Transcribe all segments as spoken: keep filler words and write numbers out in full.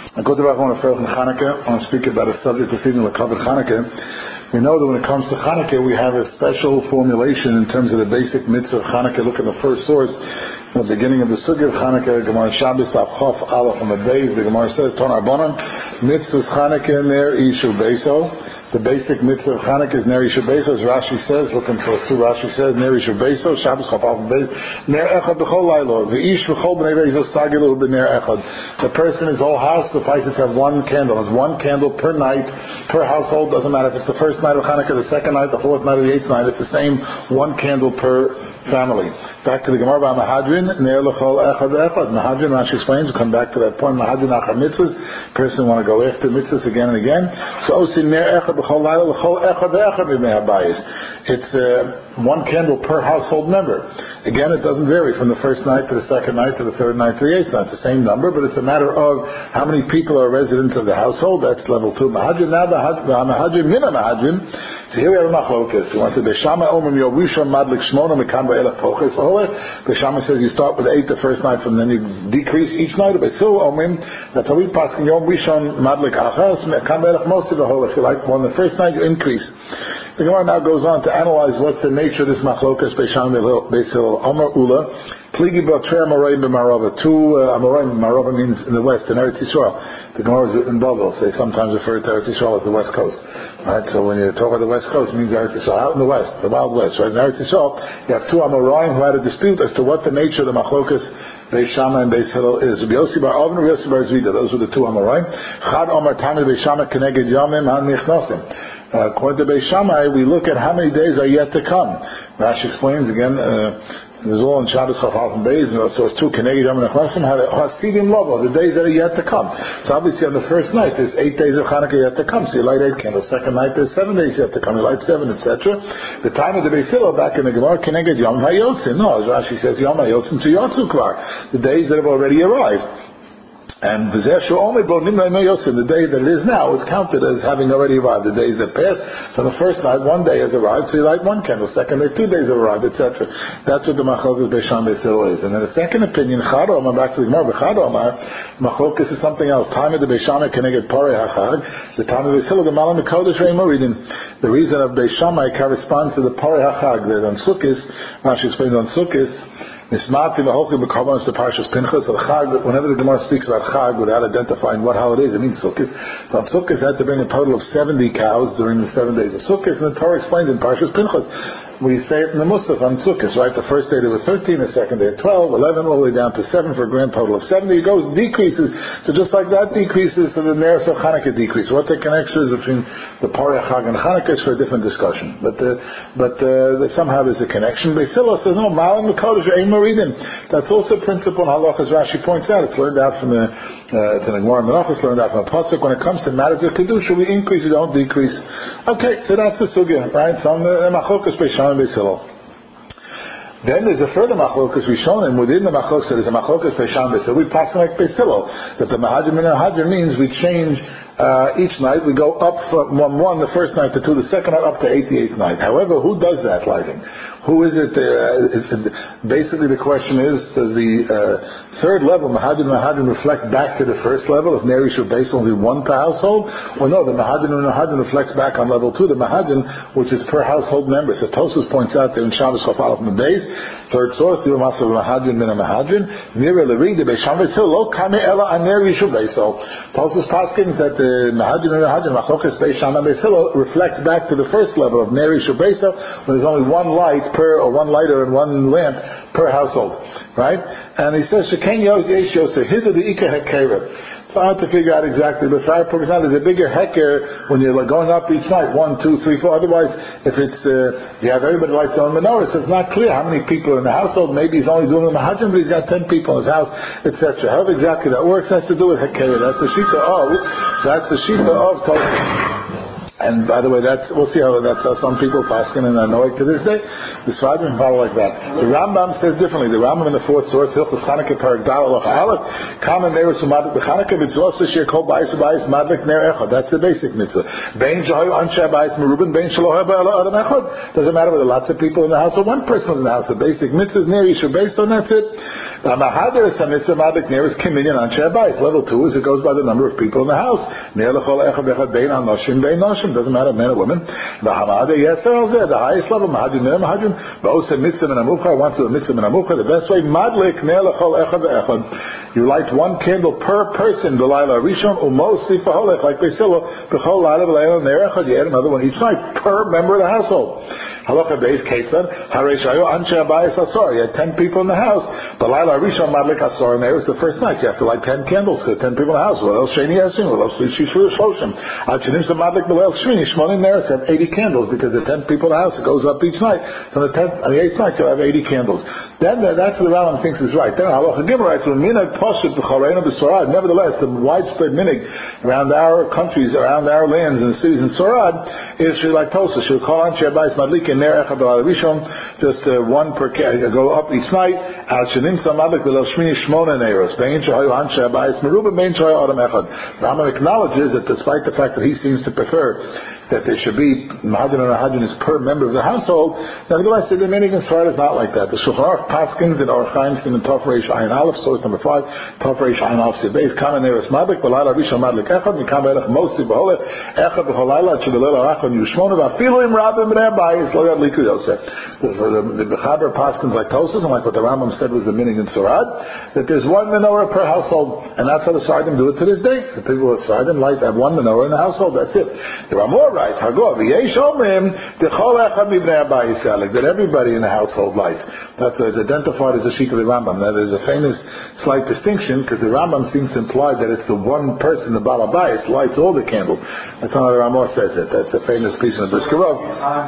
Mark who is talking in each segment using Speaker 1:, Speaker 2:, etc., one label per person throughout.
Speaker 1: I go to Rav on Chanukah. I want to speak about a subject this evening, like Chanukah. We know that when it comes to Chanukah, we have a special formulation in terms of the basic mitzvah of Chanukah. Look at the first source, in the beginning of the Sugya of Chanukah, Gemara Shabbos, Tav Chof, Aleph on the base. The Gemara says, Ton Arbanon, mitzvah Chanukah ner ishu beso. The basic mitzvah of Chanukah is ner ishu beso. As Rashi says, look in source two, Rashi says, ner ishu beso, Shabbos Chof, Aleph on the base, ner echad b'chol lailo, v'ish v'chol b'nei beso sagilu b'ner echad. The person, his whole house suffices to have one candle. It's one candle per night, per household. Doesn't matter if it's the first night of Chanukah, the second night, the fourth night, or the eighth night. It's the same one candle per family. Back to the Gemara about Mahadrin, ner l'chol echad echad. Mahadrin, Rashi explains, we'll come back to that point. Mahadrin achar mitzvahs. Person want to go after mitzvahs again and again. So osin ner echad b'chol laila l'chol echad echad b'mei habayis. It's uh, one candle per household member. Again, it doesn't vary from the first night to the second night to the third night to the eighth night. It's the same number, but it's a matter of how many people are residents of the household. That's level two. Mahadrin now, Mahadrin mina Mahadrin. So here we have a machlokas. He wants to say, Beshama omim yorishon madlik shmona mekam ba'elach poches oheh. Beshama says you start with eight the first night, from then you decrease each night. Betzil omim, that's how we pass in yom rishon madlik achas mekam ba'elach mosi v'holech. You like one the first night, you increase. The Gemara now goes on to analyze what's the nature of this machlokas Besham Beis Hillel. Amar Ula, Pligi B'Trei Amoraim B'Marava. Two uh, Amoraim, Marava means in the west, in Eretz Yisrael. The Gemara is in Babel. They sometimes refer to Eretz Yisrael as the west coast. Right? So when you talk about the west coast, it means Eretz Yisrael. Out in the west, the wild west. Right? In Eretz Yisrael, you have two Amoraim who had a dispute as to what the nature of the machlokas Beis Shammai and Beis Hillel is. Rabbi Yossi bar Avin and Rabbi Yossi bar Zvida. Those were the two Amoraim. Chad Omar Tami Beis Shammai Keneged Yamim Han Nichnosim. Uh, according to Beis Shammai, we look at how many days are yet to come. Rashi explains again, uh, there's all in Shabbos Chaf Half and Beis, so it's two Keneged Yom Nechnasim, Hasidim Lovo, the days that are yet to come. So obviously on the first night, there's eight days of Chanukah yet to come, so you light eight candles. Second night, there's seven days yet to come, you light seven, et cetera. The time of the Beis Hillel, back in the Gemara, Keneged Yom HaYotzin. No, as Rashi says, Yom HaYotzin to Yotzu Kvar, the days that have already arrived. And the day that it is now is counted as having already arrived. The days that passed, so the first night, one day has arrived, so you light one candle. Second day, two days have arrived, et cetera. That's what the machlokas Beis Shammai Beis Hillel is. And then the second opinion, Chad Omar, back to the Gemara, Chad Omar, machlokas is something else. Time of the Beis Shammai Keneged Parei HaChag. The time of Beis Hillel, the Malam Kodesh Re'im Moridin. The reason of Beis Shammai corresponds to the Parei HaChag. That on Sukkot, Rashi explains on Sukkot, Nismati v'holchi b'korbanos to Parshas Pinchas. Chag, whenever the Gemara speaks about Chag without identifying what holiday it is, it means Sukkot. So on Sukkot, they had to bring a total of seventy cows during the seven days of Sukkot, and the Torah explains in Parshas Pinchas. We say it in the Musaf on Sukkot, right? The first day there were thirteen, the second day twelve, eleven, all the way down to seven for a grand total of seventy. It goes, decreases. So just like that decreases, so the Neres of Chanukah decreases. What the connection is between the Parei Chag and Chanukah is for a different discussion. But uh, but uh, somehow there's a connection. Beis Hillel says, no, Malam Kodesh Ein Moridin. That's also a principle in Halach, as Rashi points out. It's learned out from the uh, the Gemara Menachos, learned out from the Pasuk. When it comes to matters of Kedusha, we increase, we don't decrease. Okay, so that's the Sugya, right? So on the Machlokas Beis Shammai Beis Hillel. Then there's a further machlokas Rishonim, and within the machlokas there's a machlokas Beis Shammai Beis Hillel. We pass like Beis Hillel, that the Mahadrim and Mahadrim means we change uh, each night. We go up from one, one the first night to two, the second night up to eight, the eighth night. However, who does that lighting? Who is it? Uh, is it basically, the question is, does the uh, third level Mahadrim and Mahadrim reflect back to the first level of Ner Ishu Beis only one per household? Or no, the Mahadrim and Mahadrim reflects back on level two, the Mahadrim, which is per household member. So Tosfos points out there in Shabbos Chaf Aleph and Beis. Third source, the Umas of Mahadrin min Mahadrin, Nira Levi, the Beis Shammai Beis Hillel, Lo Kame Ela Aner Yishu Beis. So, Tosfos paskins that the Mahadrin min Mahadrin, Machlokas Beis Shammai Beis Hillel, reflects back to the first level of Ner Yishu Beis, when there's only one light per, or one lighter and one lamp per household, right? And he says, Sheken Yos Yesh Yosef, Hidu the Ika Hekera. It's hard to figure out exactly, but for our purpose now, there's a bigger hecker when you're like going up each night, one, two, three, four. Otherwise, if it's, uh, you have everybody lights on menorah, so it's not clear how many people are in the household. Maybe he's only doing the Mahadrim, but he's got ten people in his house, et cetera. However exactly that works has to do with hecker. That's the shita of, that's the shita of Tosfos. And by the way, that's, we'll see how that's how some people paskin and annoy to this day. The Sfadim follow like that. The Rambam says differently. The Rambam in the fourth source, Hilchos Chanukah Parak Dal Aloch Aleph, Kamen Neros Umadlik B'Chanukah Mitzvos Shir Kol Bais Bais Madlik Ner Echad. That's the basic mitzvah. Bein Shahoy Anshe Bais Merubin Bein Shaloh Haba Adam Echad. Doesn't matter whether lots of people in the house or one person in the house. The basic mitzvah is Ner Yishu based on that's it. The Mahader is a mitzvah Madlik Ner is Kiminyan Anshe Bais. Level two is it goes by the number of people in the house. Ner Lechol Echad Echad Bein Anoshim Bein Noshim. Doesn't matter men or women. The Hamada, yes, the highest level, Mahadin, Mahadin, Ba'osa mitzvah and Amucha, once a mitzvah and Amucha, the best way, Madlik, Ne'elechol Echad Echad. You light one candle per person, B'layla Rishon, Umosi Fa'holech, like Beisilo, B'chol Lala B'layla Ne'erechad, you add another one each night, per member of the household. Halacha Beis Ketzad, Hareshayo Anshe Abayis Asor. You had ten people in the house, B'layla Rishon Madlik Asor, and there was the first night. You have to light ten candles, because ten people in the house. What else? Sheni Yasin, what else? Shishur Shloshim. Achinim Samadlik B'layla Shmini, Shmonim Neres have eighty candles, because there are ten people in the house. It goes up each night. So on the tenth, on the eighth night, you'll have eighty candles. Then uh, that's what the Rambam thinks is right. Then Halacha Gimel writes, "Minhag Poshut B'Choreinu B'Sorad." Nevertheless, the widespread minhag around our countries, around our lands and cities in Sorad is like Tosa. She'll call on Shebayis Madlik and Ner Echad B'Al Rishon, just uh, one per uh, go up each night. Al Shenim Samadlik B'Lel Shmini Shmona Neros. Bein Shehayu Han Shebayis Merubah Bein Shehayu Adam Echad. Rambam acknowledges that despite the fact that he seems to prefer that there should be Mahadin and Ahadin is per member of the household, nevertheless, the minhag in Svarad is not like that. The Shulchan Aruch Paskins and Orach Chaim in Tov Reish Ayin Aleph, source number five, Tov Reish Ayin Aleph Sebeis, Kamen Neres Madlik, B'Layla Rishon Madlik Echad, Mikam Elech Mosi B'Holech, Echad B'Chol Layla, Shebelel Arachon Yushmona, V'afilu Im Rabim B'nei Abayis, Lo Yad Likud Yosef. The Bechaber Paskins like Tosas, and like what the Rambam said was the minhag in Svarad, that there's one menorah per household, and that's how the Sfardim do it to this day. The people of Sfardim like have one menorah in the household, that's it. There are more rights, Hagov, that everybody in the household lights. That's it's identified as a sheet of the Rambam. That is a famous slight distinction, because the Rambam seems to imply that it's the one person, the Baal Habayis, lights all the candles. That's how the Rambam says it. That's a famous piece in the Briskerov.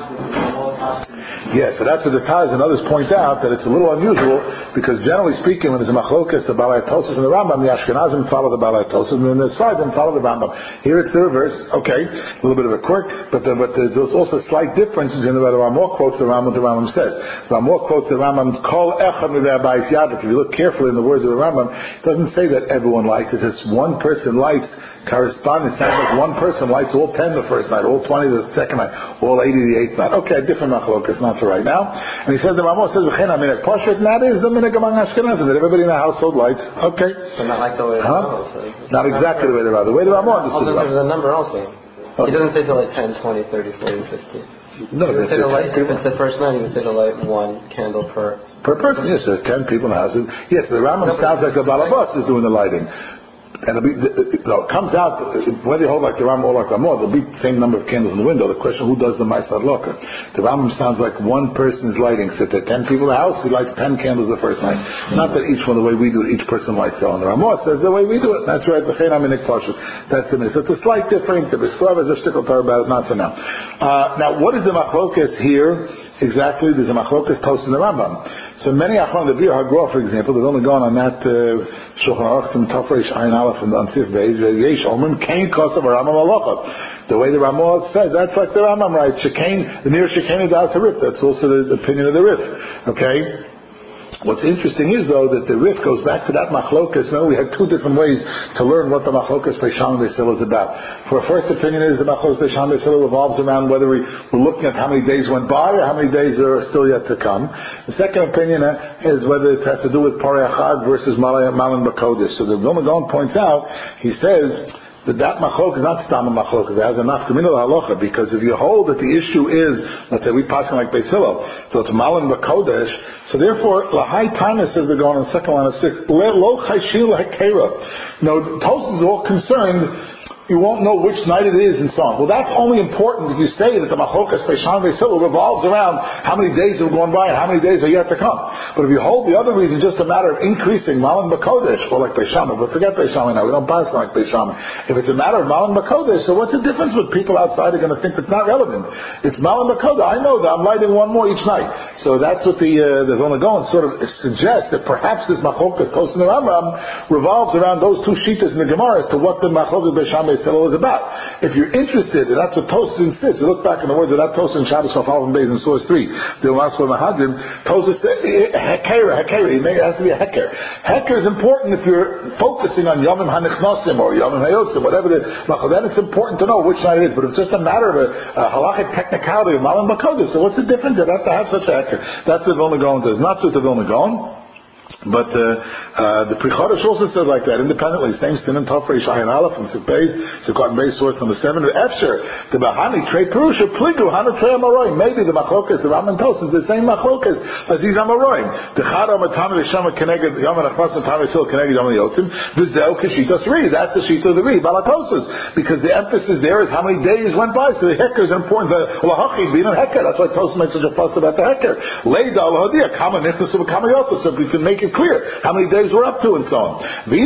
Speaker 1: Yes, so that's what the Taz and others point out, that it's a little unusual, because generally speaking, when there's a machlokas, the Baal Tosis and the Rambam, the Ashkenazim follow the Baal Tosis, and the Sfardim follow the Rambam. Here it's the reverse. Okay, a little bit of a quirk, but, the, but there's also a slight difference in the Ramah quotes the Rambam, the Rambam says. Ramah quotes the Rambam, Kol Echad Mivei Abayis Yadlik. If you look carefully in the words of the Rambam, it doesn't say that everyone lights. It says one person lights correspond. It sounds like one person lights all ten the first night, all twenty the second night, all eighty the eighth night. Okay, different machlokas, not for right now. And he says the Ramah says V'chein HaMinhag Poshet, and that is the minhag among Ashkenazim, that everybody in the household lights. Okay.
Speaker 2: So not like the way the
Speaker 1: huh?
Speaker 2: Ramah says.
Speaker 1: Not exactly the way the Ramah. The way the Ramah understood
Speaker 2: it. Also, the number also.
Speaker 1: Okay.
Speaker 2: He doesn't say to light ten, twenty, thirty, forty, fifty.
Speaker 1: No,
Speaker 2: he would say to light, if it's the first night, he would say to light one candle per
Speaker 1: per person. Yes, there's ten people in the house. Yes, the Rambam no, sounds like the Balabas is doing the lighting. And it'll be, you know, it comes out, whether you hold like the Rambam or like the Ramah, there'll be the same number of candles in the window. The question, who does the Ma'asad Loka? The Rambam sounds like one person is lighting. So if there are ten people in the house, he lights ten candles the first night. Not that each one the way we do it, each person lights their own. The Ramah says the way we do it. That's right, the V'chein HaMinhag Poshet. That's the mitzvah. It's a slight difference. The Briskerov is a shtickle tar about it, not for now. Uh, now, what is the machlokas here? Exactly, there's a machlokas Tos in the Rambam. So many Achron, the Bir HaGror, for example, they've only gone on that Shulchan Aruch and Tov Reish Ayin Aleph and on Sif Beis, Yesh Omrim, Kain Kosav Rambam Alocha. The way the Ramah says, that's like the Rambam writes, Shekain, the near Shekain Das HaRif, that's also the opinion of the Rif. Okay? What's interesting is, though, that the Rif goes back to that machlokas. Now, we have two different ways to learn what the machlokas Beisham Beisil is about. For a first opinion is the machlokas Beisham Beisil revolves around whether we, we're looking at how many days went by or how many days are still yet to come. The second opinion uh, is whether it has to do with Parei Achad versus Malan Bakodesh. So the Vilna Gaon points out, he says, that that machlok is not stam machlok. It has a nafkamina halacha, because if you hold that the issue is, let's say we pass like Beis Hillel, so it's malan b'kodesh. So therefore, lahai tanis says they're going on the second line of six. Lo chayshil hakera. No, Tosas is all concerned. You won't know which night it is and so on. Well, that's only important if you say that the machlokas Beisham Beisil revolves around how many days have gone by and how many days are yet to come. But if you hold the other reason just a matter of increasing Malan B'Kodesh, or like Beisham, but forget Beisham now, we don't pass like Beisham. If it's a matter of Malan B'Kodesh, so what's the difference with people outside are going to think that's not relevant? It's Malan B'Kodesh. I know that I'm lighting one more each night. So that's what the uh, the Vilna Gaon sort of suggests, that perhaps this machlokas Tos in the Rambam revolves around those two shitas in the Gemara as to what the machlokas Beisham Beis Hillel is about. If you're interested, and that's what Tosfos insists, you look back in the words of that Tosfos in Shabbos Chafalvim Beis in source three, the Umasla Mahadrim, Tosfos says, Hekera, Hekera, it has to be a Heker. Heker is important if you're focusing on Yomim HaNichnosim or Yomim HaYotzim, whatever the, then it's important to know which side it is, but if it's just a matter of a, a halachic technicality of Malam Bakodesh, so what's the difference? You have to have such a Heker. That's the Vilna Gaon does, not just the Vilna Gaon. But uh, uh, the Pri Chodesh also says like that independently. Same sin and Tov Reish Ayin Aleph and Sipbeis. So Cotton Base source number seven. Efsher the Bahani Trey Perusha Pligu Hana Trey Amaroim. Maybe the Machlokas the Raman Tos is the same Machlokas as these Amaroim. The Chara Matami Shama Keneged Yom Achmas and Tami Sil Keneged Yom Yotzim. The Zel Kashitas Ri. That's the Shita of the Ri Balatosas, because the emphasis there is how many days went by. So the Heker is important. The Lahachi being a Heker. That's why Tos makes such a fuss about the Heker. Leida Lahadia Kama Nithnas of Kama Yotzim. So we can make it clear how many days we're up to and so on. The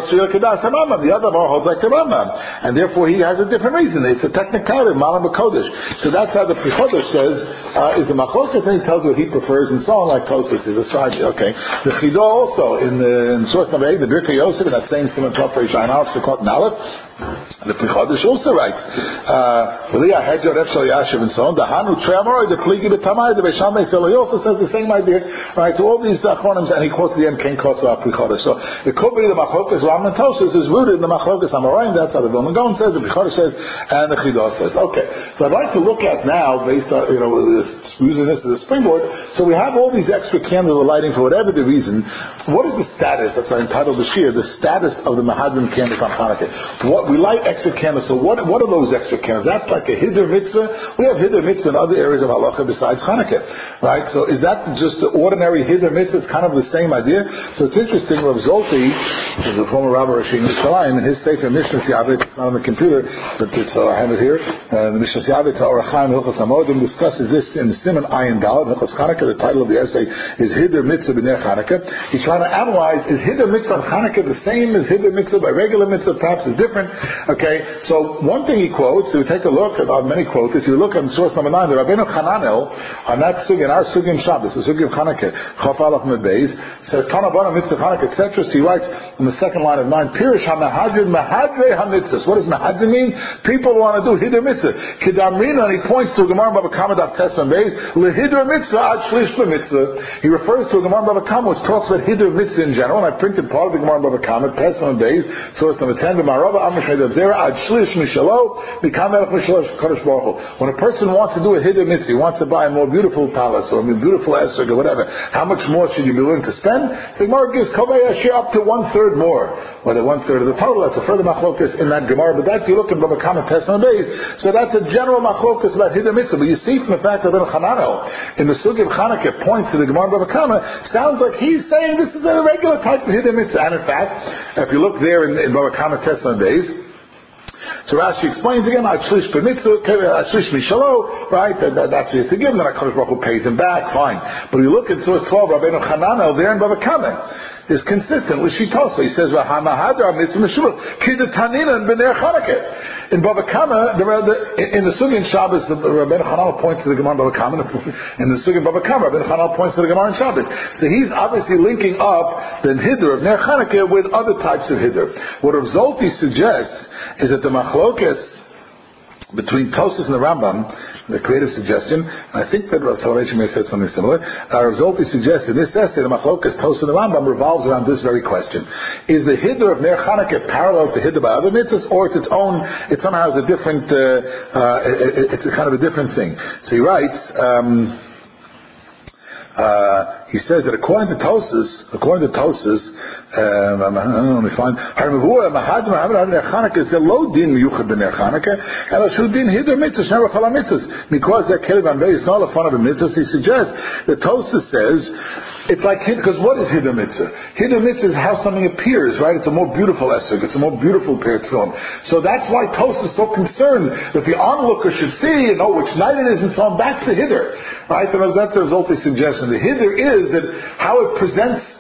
Speaker 1: other Amar holds like the Rambam, and therefore he has a different reason. It's a technicality, Malam B'Kodesh. So that's how the Pri Chodesh says uh, is the Machlokas, and he tells you what he prefers and so on, like Tosfos is a side. Okay. The Chido also in the in source number eight, the Birkei Yosef, in that same Simon Tov Reish Ayin Aleph, Sukkot Nalef. The Pri Chodesh also writes, V'liya Hedger Reb Shal Yashiv and so on. The Hanu Tre'amoroi, the Pligi B'Tamai, the Beisham Beis Hillel. He also says the same idea, right? To all these acronyms, and he quotes the end Ken Koso Pri Chodesh. So it could be the Machlokas Ram and Tosfos is rooted in the Machlokas Amoraim. That's how the Vilna Gaon says, the Pri Chodesh says, and the Chido says. Okay, so I'd like to look at now, based on you know using this as a springboard. So we have all these extra candles we're lighting for whatever the reason. What is the status? That's why I entitled the Shir, the status of the Mahadrim candles on Hanukkah. What we light extra candles. So what what are those extra candles? That's like a Hiddur Mitzvah. We have Hiddur Mitzvah in other areas of Halacha besides Hanukkah, right? So is that just the ordinary Hiddur Mitzvah? It's kind of the same idea. So it's interesting. Rav Zolti, who's a former Rabbi Rashi in Yerushalayim, in his Sefer Mishnah Yavet, it's not on the computer, but it's, uh, I have it here. Uh, the Mishnah Yavet Orach Chaim Hilchos Hamodim discusses this in Siman Ayin Daled Hilchos Hanukkah. The title of the essay is Hiddur Mitzvah b'Ner Hanukkah. He's trying to analyze: is Hiddur Mitzvah on Hanukkah the same as Hiddur Mitzvah by regular Mitzvah? Perhaps it's different. Okay, so one thing he quotes, so we take a look at uh, many quotes. If you look on source number nine, the Rabbeinu Hananel on that sugya, in our sugya in Shabbos, the sugya of Hanukkah, Chaf Aleph Mebeis, says Tanabana Mitzvah Hanukkah, et cetera. So he writes in the second line of nine, Pirish HaMahadrin Mahadrei HaMitzvahs. What does Mahadrin mean? People want to do Hiddur Mitzvah. Kidamrina, and he points to a Gemara Baba Kama Daf Tes Beis, LeHiddur Mitzvah Ad Shlish B'Mitzvah. He refers to a Gemara Baba Kama which talks about Hiddur Mitzvah in general, and I printed part of the Gemara Baba Kama, Tes Beis, source number ten, the Marava Amishmei Dav Zera Ad Shlish Mishalo, Become Melech Mishalosh Kodesh Baruch Hu. When a person wants to do a Hiddur Mitzvah, he wants to buy a more beautiful palace or a more beautiful esrog or whatever, how much more should you be willing to spend? The Gemara gives Kovei Ashir up to one third more, whether one third of the total. That's a further machlokas in that Gemara, but that's you look in Baba Kama Tes Beis. So that's a general machlokas about Hiddur Mitzvah. But you see from the fact that Rabbeinu Hananel in the Sugya of Chanukah points to the Gemara Baba Kama, sounds like he's saying this is a regular type of Hiddur Mitzvah. And in fact, if you look there in, in Baba Kama Tes Beis, so Rashi explains again, Ashlish b'mitzvah, Ashlish mishalo, right? That, that, that's what he has to give him. Then HaKadosh Baruch Hu pays him back, fine. But we look at source twelve, Rabbeinu Hananel there in Bava Kama is consistent with Shitosa. He says, "V'hamahadar mitzvah meshubah kidatanina b'ner Chanukah." In Bava Kama, the, the, in the Sugya in Shabbos, the Rabbeinu Hananel points to the Gemara in Bava Kama. In the Sugya in Bava Kama, Rabbeinu Hananel points to the Gemara in Shabbos. So he's obviously linking up the Hiddur of Ner Chanukah with other types of Hiddur. What Rav Zolti suggests is that the machlokas between Tosfos and the Rambam, the creative suggestion, and I think that Rav Soloveitchik may have said something similar, uh, Rav Zolti suggests in this essay, the machlokas Tosfos and the Rambam revolves around this very question. Is the Hiddur of Ner Chanukah parallel to Hiddur by other mitzvahs, or it's its own, it somehow has a different, uh, uh, it, it's a kind of a different thing. So he writes, um, Uh, he says that according to Tosfos, according to Tosfos, um, let me find. Is a low din miyuchad b'ner Chanukah, and a shu din hiddur mitzvah shnever chala mitzvahs. Because that kelev anbei is not a fun of a mitzvah. He suggests that Tosfos says it's like because what is hiddur mitzvah? Hiddur mitzvah is how something appears, right? It's a more beautiful esrog. It's a more beautiful pair of tefillin. So that's why Tosfos is so concerned that the onlooker should see and know which night it is and so on. That's the hiddur, right? And that's the result he suggests. And the hiddur is that how it presents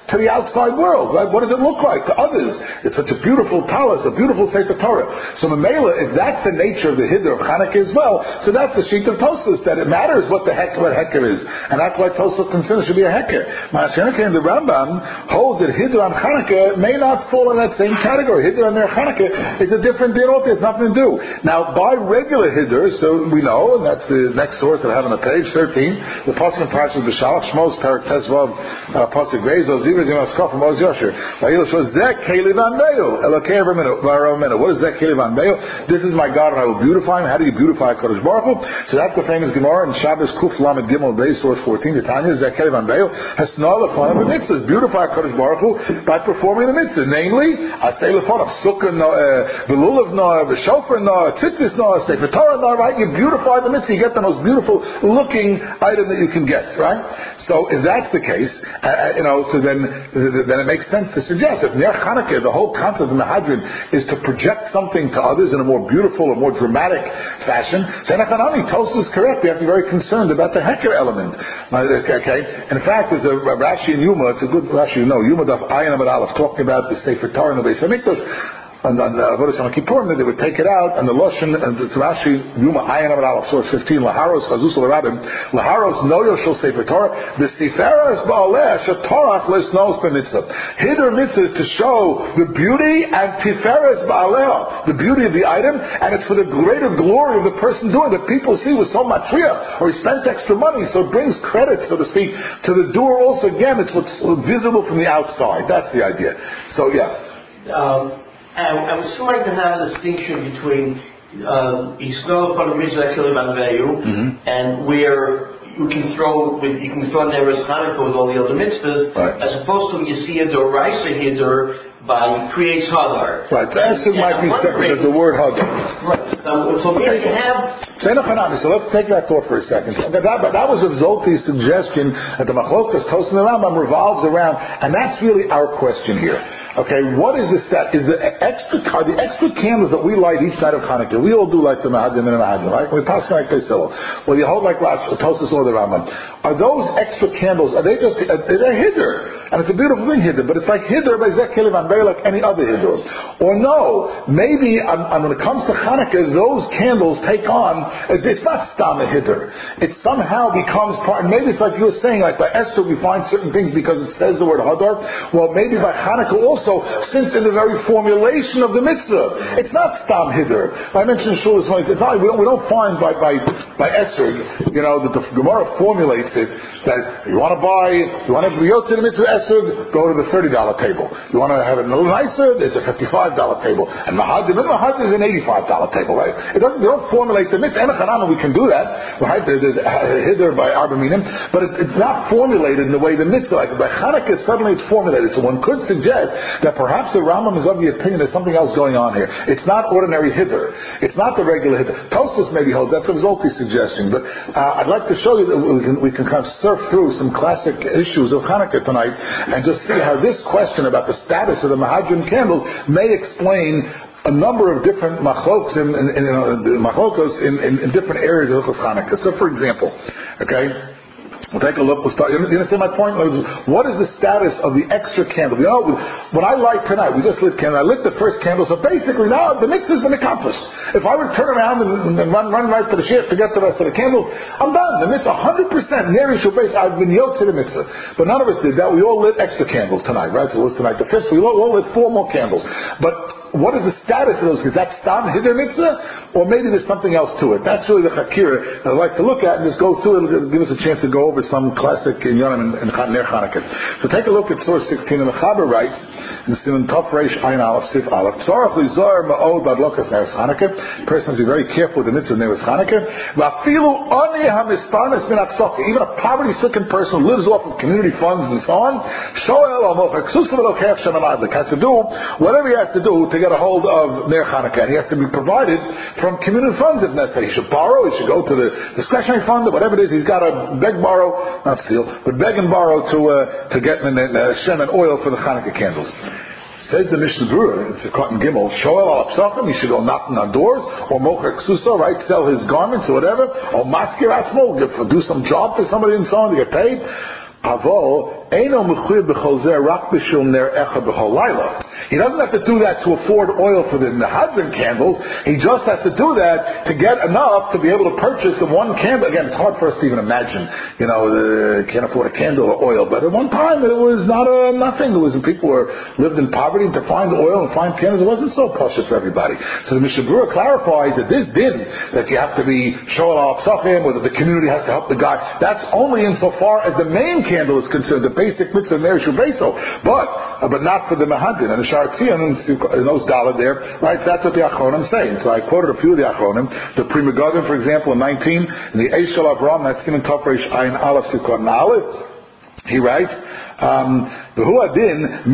Speaker 1: to the outside world, right? What does it look like to others? It's such a beautiful palace, a beautiful Sefer Torah. So Mamela, if that's the nature of the Hiddur of Hanukkah as well, so that's the sheet of Tosfos, that it matters what the heck, what Heker is. And that's why Tosfos considers should be a Heker. Ma'ashenaka and the Rambam hold that Hiddur on Hanukkah may not fall in that same category. Hiddur on their Hanukkah is a different deal, it has nothing to do. Now, by regular Hiddur, so we know, and that's the next source that I have on the page, thirteen, the Pasuk in Parashat B'Shalach, Shmos, Perak Tezvav, Pasuk Beis, Ozivah, Zimaskov, and Oz Yosher. What is Zek Kelev Anbeil? What is Zek Kelev Anbeil? This is my God, and I will beautify him. How do you beautify HaKadosh Baruch Hu? So that's the famous Gemara in Shabbos Kuf Lamed Gimel Beis, source fourteen. The Tanya Zek Kelev Anbeil has snarl upon the mitzvahs. Beautify HaKadosh Baruch Hu by performing the mitzvah. Namely, I say Lefonov, Sukkah no, the Lulav no, the Shofar no, Tzitzis no, Sefer Torah no, right? You beautify the mitzvah. You get the most beautiful looking item that you can get, right? So if that's the case, uh, you know, so then then it makes sense to suggest if Ner Chanukah, the whole concept of the Mahadrim is to project something to others in a more beautiful or more dramatic fashion. Senachanami, Tosfos is correct. We have to be very concerned about the Heker element. Okay, in fact, there's a Rashi in Yuma. It's a good Rashi, you know, Yuma Daf Ayin Amud Aleph, talking about the Sefer Torah in the Beis Hamikdash. And on the Avodas Yom Kippurim, they would take it out, and the Loshen, and the Rashi, Yuma Ayin Amud Aleph, source fifteen, Laharos Chazuz L'Rabim, Laharos Noyo Shel Sefer Torah, the Seferas Ba'aleh Shetorach Lesnos B'Mitzvah. Hiddur mitzvah is to show the beauty and Tiferes Ba'aleh, the beauty of the item, and it's for the greater glory of the person doing it. People see with so much riya, or he spent extra money, so it brings credit, so to speak, to the doer also. Again, it's what's visible from the outside. That's the idea. So, yeah.
Speaker 3: Um, I, I would still like to have a distinction between Yisrael upon the Mitzvah Kelev Anbeil and where you can throw with you can throw Neres Chanukah with all the other mitzvahs, right, as opposed to you see a Doraisa Hiddur by creates Hadar.
Speaker 1: Right, the answer might be separate as the word Hadar.
Speaker 3: Right. Um, so here you have.
Speaker 1: So let's take that thought for a second. So that, that, that was Zolti's suggestion that the Machlokas, Tosfos, and the Rambam revolves around, and that's really our question here. Okay, what is this? That is the extra are the extra candles that we light each night of Hanukkah. We all do like the Mahadim and the Mahadim, right? We pass like Pesilo. Well, you hold like Tosfos or the Rambam. Are those extra candles? Are they just? Are they Hiddur? And it's a beautiful thing Hiddur, but it's like Hiddur by Zek Kelev Anbeil, like any other Hiddur. Or no, maybe um, um, when it comes to Hanukkah, those candles take on. It's not Stam a Hiddur. It somehow becomes part. Maybe it's like you were saying, like by Esther we find certain things because it says the word Hadar. Well, maybe by Hanukkah also, since in the very formulation of the mitzvah, it's not Stam Hiddur. I mentioned Shul this morning. It's not, we don't we don't find by by by Esther, you know, that the Gemara formulates it that you want to buy, you want to be Yotze the mitzvah Esther, go to the thirty dollar table. You want to have it a little nicer, there's a fifty-five dollar table, and Mahadim and Mahadim is an eighty-five dollar table, right? It doesn't. They don't formulate the mitzvah. We can do that, right? There's Hiddur by Arba Minim, but it, it's not formulated in the way the mitzvah. Like by Hanukkah, suddenly it's formulated. So one could suggest that perhaps the Rambam is of the opinion there's something else going on here. It's not ordinary Hiddur. It's not the regular Hiddur. Tosfos maybe holds that's a Zolti's suggestion, but uh, I'd like to show you that we can we can kind of surf through some classic issues of Hanukkah tonight and just see how this question about the status of the Mahadrim candles may explain a number of different machlokos in, in, in, uh, machlokos in, in, in different areas of Hanukkah. So, for example, okay, we'll take a look. We'll start. You understand my point? What is the status of the extra candle? You know, when I light tonight, we just lit candle. I lit the first candle, so basically now the mitzvah has been accomplished. If I were to turn around and, and run, run right to the shit, forget the rest of the candles, I'm done. The mitzvah, one hundred percent. Neri Shubais, I've been yoked to the mitzvah. But none of us did that. We all lit extra candles tonight, right? So it was tonight the fifth. We all, all lit four more candles. But what is the status of those? Is that Stam Hiddur mitzvah? Or maybe there's something else to it? That's really the Chakira that I'd like to look at and just go through it. It'll give us a chance to go over some classic in Yonim and Ner Chanukah. So take a look at source sixteen, and the Chaber writes, in Siman Tov Reish Ayin Aleph Sif Aleph, Tzorach Lizor Ma'od Badlokas Ner Chanukah. Person has to be very careful with the mitzvah of Ner Chanukah. Va'afilu Oni HaMisparnes Min HaTzedakah. Even a poverty-stricken person who lives off of community funds and so on, Shoel Omoch Eksusa V'Lokech Shem Amadlik, has to do whatever he has to do to get a hold of Ner Chanukah. And he has to be provided from community funds if necessary. He should borrow, he should go to the discretionary fund or whatever it is. He's got to beg, borrow, not steal, but beg and borrow to uh, to get uh, Shem and oil for the Chanukah candles. Says the Mishnah Berurah, it's a cotton gimel, Shoel al Psachim, he should go knocking on doors, or Mocher Ksusa, right, sell his garments or whatever, or Maskir Atzmo, do some job for somebody and so on to get paid. Avo Eino Mechuyev B'Chozer Rak B'Shul Ner Echad B'Chol Laila. He doesn't have to do that to afford oil for the Mehadrin candles. He just has to do that to get enough to be able to purchase the one candle. Again, it's hard for us to even imagine. You know, uh, can't afford a candle or oil. But at one time, it was not a nothing. It was people who lived in poverty. To find oil and find candles, it wasn't so poshut for everybody. So the Mishnah Berurah clarifies that this din that you have to be shoel al psachim, or that the community has to help the guy. That's only insofar as the main candle is concerned, the basic mitzvah of Ner Shubeso, but uh, but not for the Mahadin and the Shar Tzion in those dollar there, right? That's what the Achronim saying. So I quoted a few of the Achronim. The Pri Megadim, for example, in nineteen, in the Eish Shel Avram, that's in Tofresh Ayin Aleph Sikon Aleph, he writes, um, let's say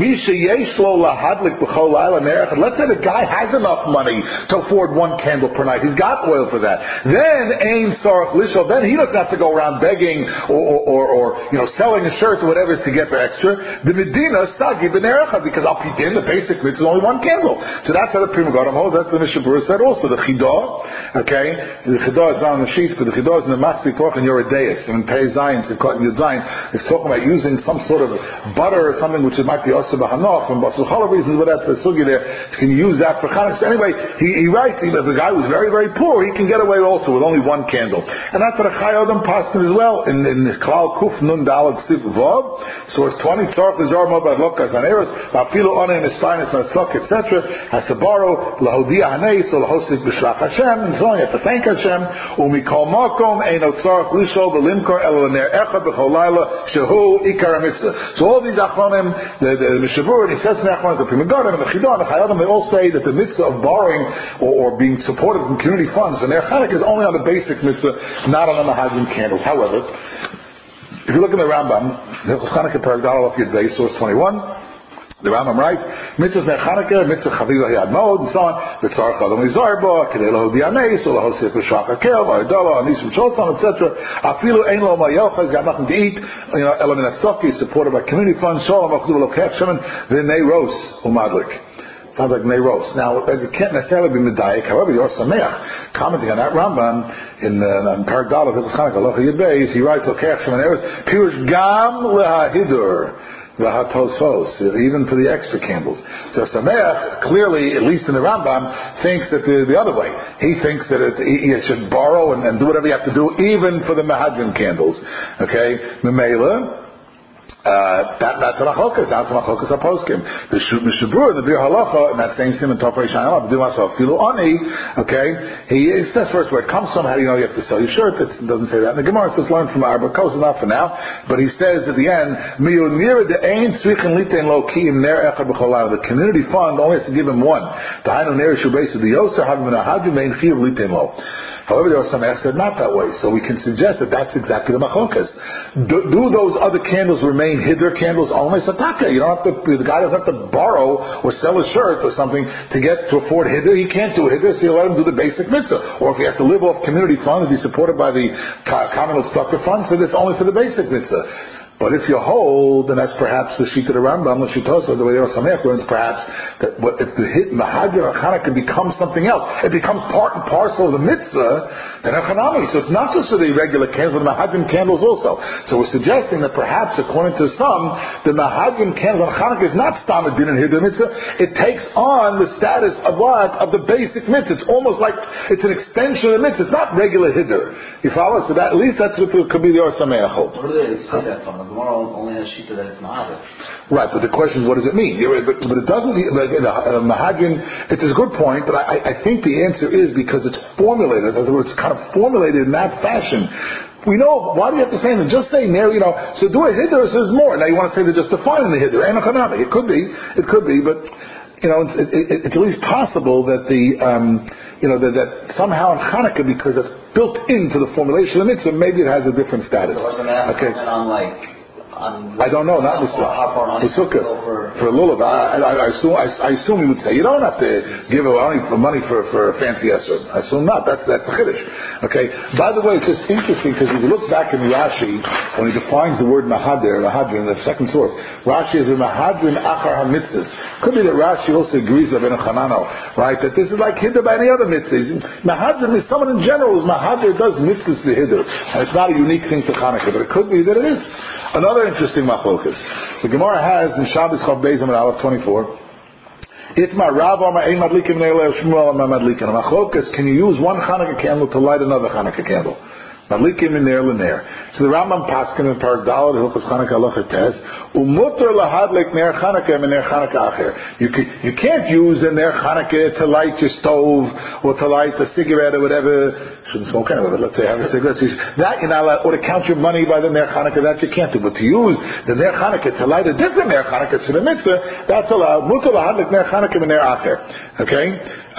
Speaker 1: the guy has enough money to afford one candle per night. He's got oil for that. Then ain sarach lishol. Then he doesn't have to go around begging or, or, or, or you know selling a shirt or whatever to get the extra. The medina sagi b'nerecha, because al pidin the basic mitzvah is only one candle. So that's how the Pri Megadim holds. That's the Mishnah Berurah said also. The chidah, okay, the chidah is not on the sheets, but the chidah is in the Matzi Koch and Yoredeis and Pei Zayin, so caught in Yud Zayin. It's talking about using some sort of butter or something which it might be also b'hanoch and basul challah reasons, whatever the sugi there. So can you use that for Chanukah? So anyway, he, he writes, he, if the guy was very very poor, he can get away also with only one candle, and that's what a Chai Adam paskin as well in in Klal Kuf Nun Dalad Siv Vav, source twenty. Tzarch l'zar mobad lokas aneros ba'afilu onei mispaynes natzok et cetera. Has to borrow lahodia hanei so lahosik b'shlach Hashem and so on. You have to thank Hashem. Umikol makom eino tzarch lishol v'limkar elo ner echad b'chol laila shehu ikar mitzvah. So all these Achronim, the, the, the Mishnah Berurah, he says in the Achronim, the Pri Megadim and the Chidah and the Chai Adam, they all say that the mitzvah of borrowing or, or being supported from community funds for Ner Chanukah is only on the basic mitzvah, not on the Mahadrim candles. However, if you look in the Rambam, the Chanukah Perek Daled Yud Beis, source twenty-one, the Rambam writes, mitzvah Ner Chanukah, mitzvah Chaviva Yad Mod, and so on, the Tzarech Adam Lizarba, Kedei Lo Dianes, or Lahosif B'Shach HaKel, V'Ayadala, Anisim Sholton, et cetera. Afilu Ein Lo Ma'yocha, he's got nothing to eat, you know, Elam Minatzok, he's supported by community funds, Shalom, Achdu Lokech Shemen, V'nei Ros, Umadlik. Sounds like Neiros. Now, it can't necessarily be Medayik. However, Yor Sameach, commenting on that Rambam, in uh, Perek Daled, he writes, Lokech Shemen Eros, Pirush Gam Lehahidur. Even for the extra candles. So Sameach, clearly, at least in the Rambam, thinks that the, the other way. He thinks that it, he, he should borrow and, and do whatever you have to do, even for the Mahadrim candles. Okay? Memela. Uh, that, that's a machokas. That's a machokas aposkim. The Mishnah Berurah, the Bir Halacha, in that same sim in Tofrei Shayim, do myself filu ani. Okay, he, he says first where it comes from. How do you know you have to sell your shirt? It doesn't say that. And the Gemara says learn from Arba Kos, enough for now. But he says at the end, miyunira de ein tzrichin litein lo ki im ner echad b'cholah. The community fund only has to give him one. The hainu ner shubeis the yoser havim v'nahadu mein chiv litein lo. However, there are some that said not that way, so we can suggest that that's exactly the machokas. Do, do those other candles remain hiddur candles only? Sataka, you don't have to. The guy doesn't have to borrow or sell a shirt or something to get to afford hiddur. He can't do hiddur, so you let him do the basic mitzvah. Or if he has to live off community funds, be supported by the communal stucker fund, so that's only for the basic mitzvah. But if you hold, then that's perhaps the sheet of the Rambam, the Shitosa, the way Yor Sameach learns, perhaps that what, if the hit Mahadrim or Chanukah becomes something else, it becomes part and parcel of the mitzvah, then Echanami. So it's not just for the regular candles, but the Mahadrim candles also. So we're suggesting that perhaps, according to some, the Mahadrim candles on Chanukah is not Stam Din and Hiddur mitzvah. It takes on the status of what? Of the basic mitzvah. It's almost like it's an extension of the mitzvah. It's not regular Hiddur. You follow? So that, at least that's what could be the Yor Sameach holds.
Speaker 2: Where do they say that from? The Gemara only has shita that it's Mahadrim.
Speaker 1: Right, but the question is, what does it mean? But, but it doesn't mean, like, uh, Mahadrim, it's a good point, but I, I think the answer is because it's formulated, as it were, it's kind of formulated in that fashion. We know, why do you have to say that? Just say there, you know, so do a hiddur, says more. Now you want to say they're just defining the hiddur. It could be, it could be, but, you know, it's, it, it's at least possible that the, um, you know, that, that somehow in Chanukah, because it's built into the formulation of the mitzvah, maybe it has a different status.
Speaker 2: So what's the math
Speaker 1: okay.
Speaker 2: on like, on
Speaker 1: I don't know, not the
Speaker 2: Sukkah.
Speaker 1: for a lulav. I, I, I assume I, I assume you would say you don't have to give money for money for, for a fancy esrog. I assume not. That's that's the chiddush. Okay. By the way, it's just interesting because if you look back in Rashi when he defines the word mahadir, mahadrin, the second source, Rashi is a mahadrin achar hamitzvahs. Could be that Rashi also agrees with Rabbeinu Chananel, right? That this is like hiddur by any other mitzvahs. Mahadrin is someone in general who's mahadir does mitzvahs be hiddur, and it's not a unique thing to Hanukkah, but it could be that it is. Another interesting machlokas. The Gemara has in Shabbos Chav Beis Amud Aleph twenty-four. Itmar Rav Amar Ein Madlikim Neilei Shmuel Amar Madlikim. Machlokas, can you use one Hanukkah candle to light another Hanukkah candle? Madlikim in ner l'ner. So the Rambam Paskin in Parak Daled Hilchos Chanukah Halacha Tes Umuter lahadlik ner Chanukah and ner Chanukah acher. You can, you can't use a ner Chanukah to light your stove or to light a cigarette or whatever. Shouldn't smoke anyway, but let's say have a cigarette. So that you're not allowed, or to count your money by the ner Chanukah, that you can't do. But to use the ner Chanukah to light a different ner Chanukah to the mitzvah, that's allowed. Muter lahadlik ner Chanukah and ner acher. Okay.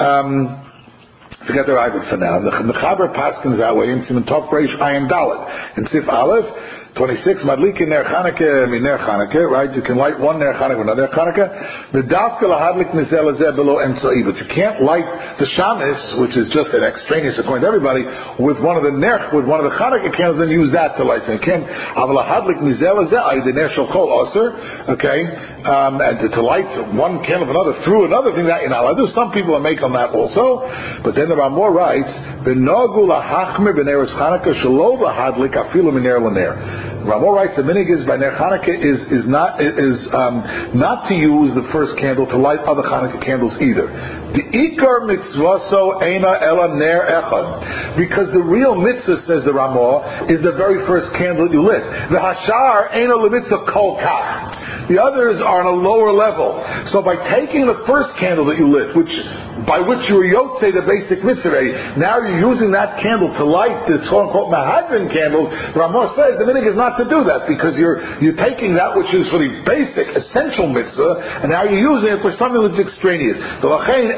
Speaker 1: Um, Forget the Ravid for now. The Mechaber Paskins that way in Siman Tov Reish Ayin Dalet. In Sif Aleph, twenty-six, Madlikin Ner Chanukah, min Ner Chanukah, right? You can light one Ner Chanukah, another Ner Chanukah. The Dafka Lahadlik Nizel Azeh below Emsa'i. But you can't light the Shamis, which is just an extraneous according to everybody, with one of the Ner, with one of the Chanukah candles and use that to light them. You can't, Aval Lahadlik Nizel Azeh, the Ner Shokol Aser, okay? Um, and to, to light one candle of another through another thing that you're not allowed to do. Some people are make on that also. But then there are more rights. B'nogu lahachmir b'neres Chanukah shelo lahadlik afilu min ner l'ner. Ramor writes the minig is by ner Chanukah is is not is um, not to use the first candle to light other Chanukah candles either. The ikar mitzvaso eina ela ner echad, because the real mitzvah, says the Ramor, is the very first candle you lit. The hashar eina lemitzvah kol kach. The others are on a lower level. So by taking the first candle that you lit, which by which you were yotze the basic mitzvah, now you're using that candle to light the quote-unquote mahadrin candles. Ramos says the minig is not to do that because you're you're taking that which is for the basic essential mitzvah, and now you're using it for something that's extraneous. So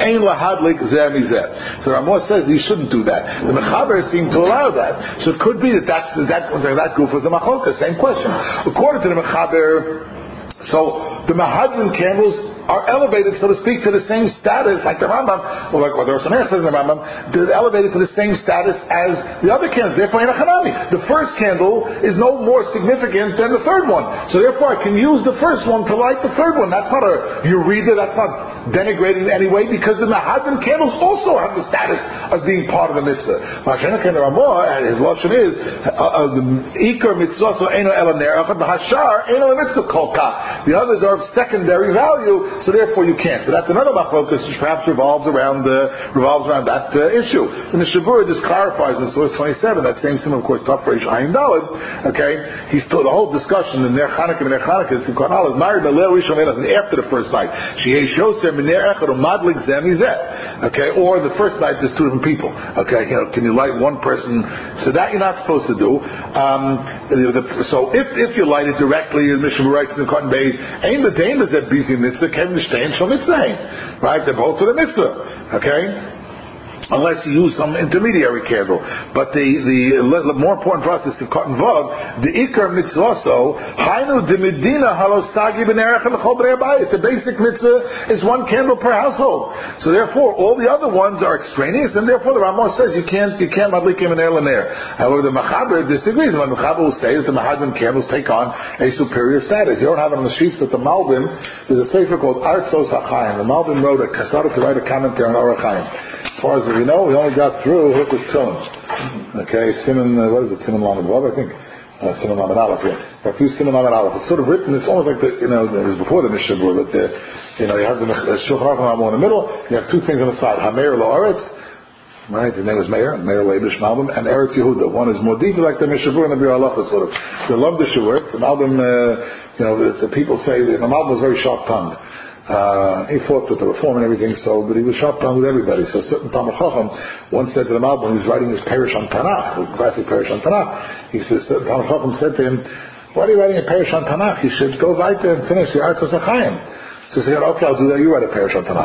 Speaker 1: Ramos says you shouldn't do that. The Mechaber seem to allow that. So it could be that that's, that that group was the Machlokes. Same question. According to the Mechaber, so the Mahadrin candles are elevated, so to speak, to the same status, like the Rambam, or like what there are some answers in the Rambam, they're elevated to the same status as the other candles. Therefore, in a Hanami, the first candle is no more significant than the third one. So therefore, I can use the first one to light the third one. That's not a Eureka, that's not denigrating in any way, because the Mahadrin candles also have the status of being part of the mitzvah. Mashenach and the Ramah, and his lashon is, the Iker mitzvah, so Eino Ela Ner Echad, Hashar, Eino Mitzvah Kolka. The others are of secondary value, so therefore you can't. So that's another machlokas which perhaps revolves around uh, revolves around that uh, issue. And the Shabura just clarifies in source twenty-seven, that same sim, of course, Tov Reish Ayin Daled. Okay, he's told the whole discussion in Ner Chanukah and Ner Chanukah is in Karnal is married the Leil Rishon Elach after the first night. She Shosem Ner Echad Madlik Zem Izeh. Okay, or the first night there's two different people. Okay, you know, can you light one person? So that you're not supposed to do. Um, the, the, so if if you light it directly, as Mishnah writes in the Cotton Bays, ain't the danger that busy mitzvah can Mishtein Shal Mitzvah, right? They're both to the mitzvah, okay? Unless you use some intermediary candle. But the, the, the more important for us is the cotton vog, the ikar mitzvaso, hainu de medina halosagi b'nerech l'chol b'nei bayis. The basic mitzvah is one candle per household. So therefore, all the other ones are extraneous, and therefore the Rambam says you can't, you can't madlikim and er l'ner. However, the Mechaber disagrees. The Mechaber will say that the Mahadrin candles take on a superior status. You don't have it on the sheets, but the Malbim, there's a sefer called Artzos HaChaim. The Malbim wrote a started to write a commentary on Orach Chaim. As far as we know, we only got through Hilchos Tefillin. Okay, Siman, uh, what is it, Siman Lamed Vav, I think. Uh, Siman Lamed Aleph, yeah. Got through Siman Lamed Aleph. It's sort of written, it's almost like the, you know, it was before the Mishnah Berurah, but the, you know, you have the Shulchan Aruch in the middle, you have two things on the side. Hameir La'aretz, right, his name is Meir, Meir Leibish Malbim, and Eretz Yehuda. One is more deep, like the Mishnah Berurah and the Bir Halacha, sort of. The Lamdish work, the Malbim, uh, you know, the people say, the Malbim was very sharp-tongued. Uh, he fought with the reform and everything, so, but he was sharp-tongued with everybody. So a certain Talmud Chacham once said to the Malbim, he was writing his Perish on Tanakh, the classic Perish on Tanakh. He says, certain Talmud Chacham said to him, why are you writing a Perish on Tanakh? You should go right there and finish the Artzos HaChaim. So he said, okay, I'll do that, you write a Perish on Tanakh.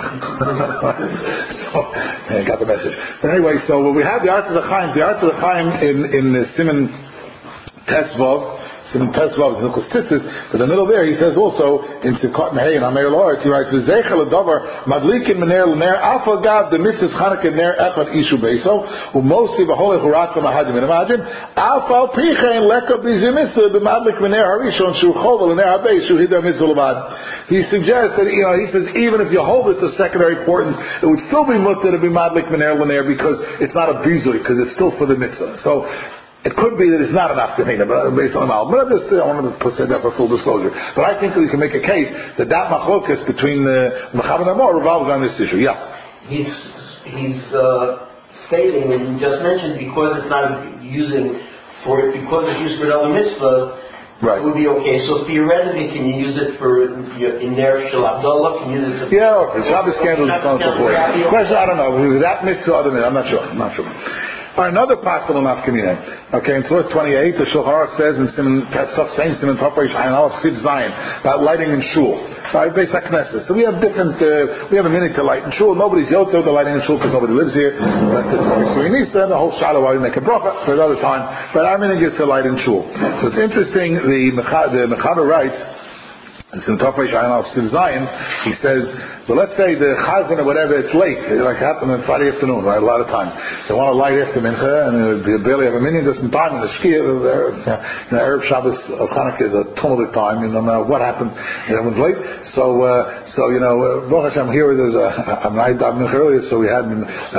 Speaker 1: So, and got the message. But anyway, so when we have the Artzos HaChaim, the Artzos HaChaim in, in the Siman Tesvav, Simon Tesvav, Zinukus Tistis, but in the middle there he says also, in Tzivkot Mehei and Hamer La'aretz, he writes, V'zeichel Adavar, Madlikin Mener L'ner, Alpha Gav, the Mitzvahs Chanukah Ner Echad Ishu Beiso, Umosi V'holech Uratza Mahadim. And imagine, Alpha Pichein Leka B'zi Mitzvah, B'madlik Mener Harishon, Shu Chovel L'ner HaBeis, Shu Hidar Mitzvah L'vad. He suggests that, you know, he says, even if you hold it to secondary importance, it would still be mutter to be Madlik Mener L'ner, because it's not a bizui, because it's still for the mitzvah. So, it could be that it's not enough to but based on the mal. But I just I wanted to put that for full disclosure. But I think that we can make a case that that machlokas between the Mechaber and Amor revolves on this issue. Yeah.
Speaker 3: He's he's uh, stating, and you just mentioned, because it's not using for because it's used for another mitzvah.
Speaker 1: Right.
Speaker 3: It would be okay. So theoretically, can you use it for in there Shel Abdullah? Can you use it? For,
Speaker 1: yeah. Okay. Shabbos candles and so on and so forth. Question. I don't know. That mitzvah, other than I'm not sure. I'm not sure. Or another possible nafkamina. Okay, in source twenty-eight, the Shulchan Aruch says in Simon Tefsaf, same Simon Topreish Ayin Aleph Sib Zayin, about lighting in shul. Right, based on Knesset. So we have different. Uh, we have a minute to light in shul. Nobody's yotzo to lighting in shul because nobody lives here. But it's Surah Nisa, the whole Shiloh why we make a bracha for another time. But our minute is to light in shul. So it's interesting. The the Mechaber writes. And so Topreish Ayin Aleph Sib Zayin, he says, but let's say the chazan or whatever, it's late, like happened on Friday afternoon, right? A lot of times they want to light after mincha, and they barely have a minyan just in time. And the shkia, the Erev Shabbos of Chanukah is a tumultuous time. You know, no matter what happens, everyone's late. So, uh, so you know, Baruch Hashem, here there's a. I mean, I died mincha earlier, so we had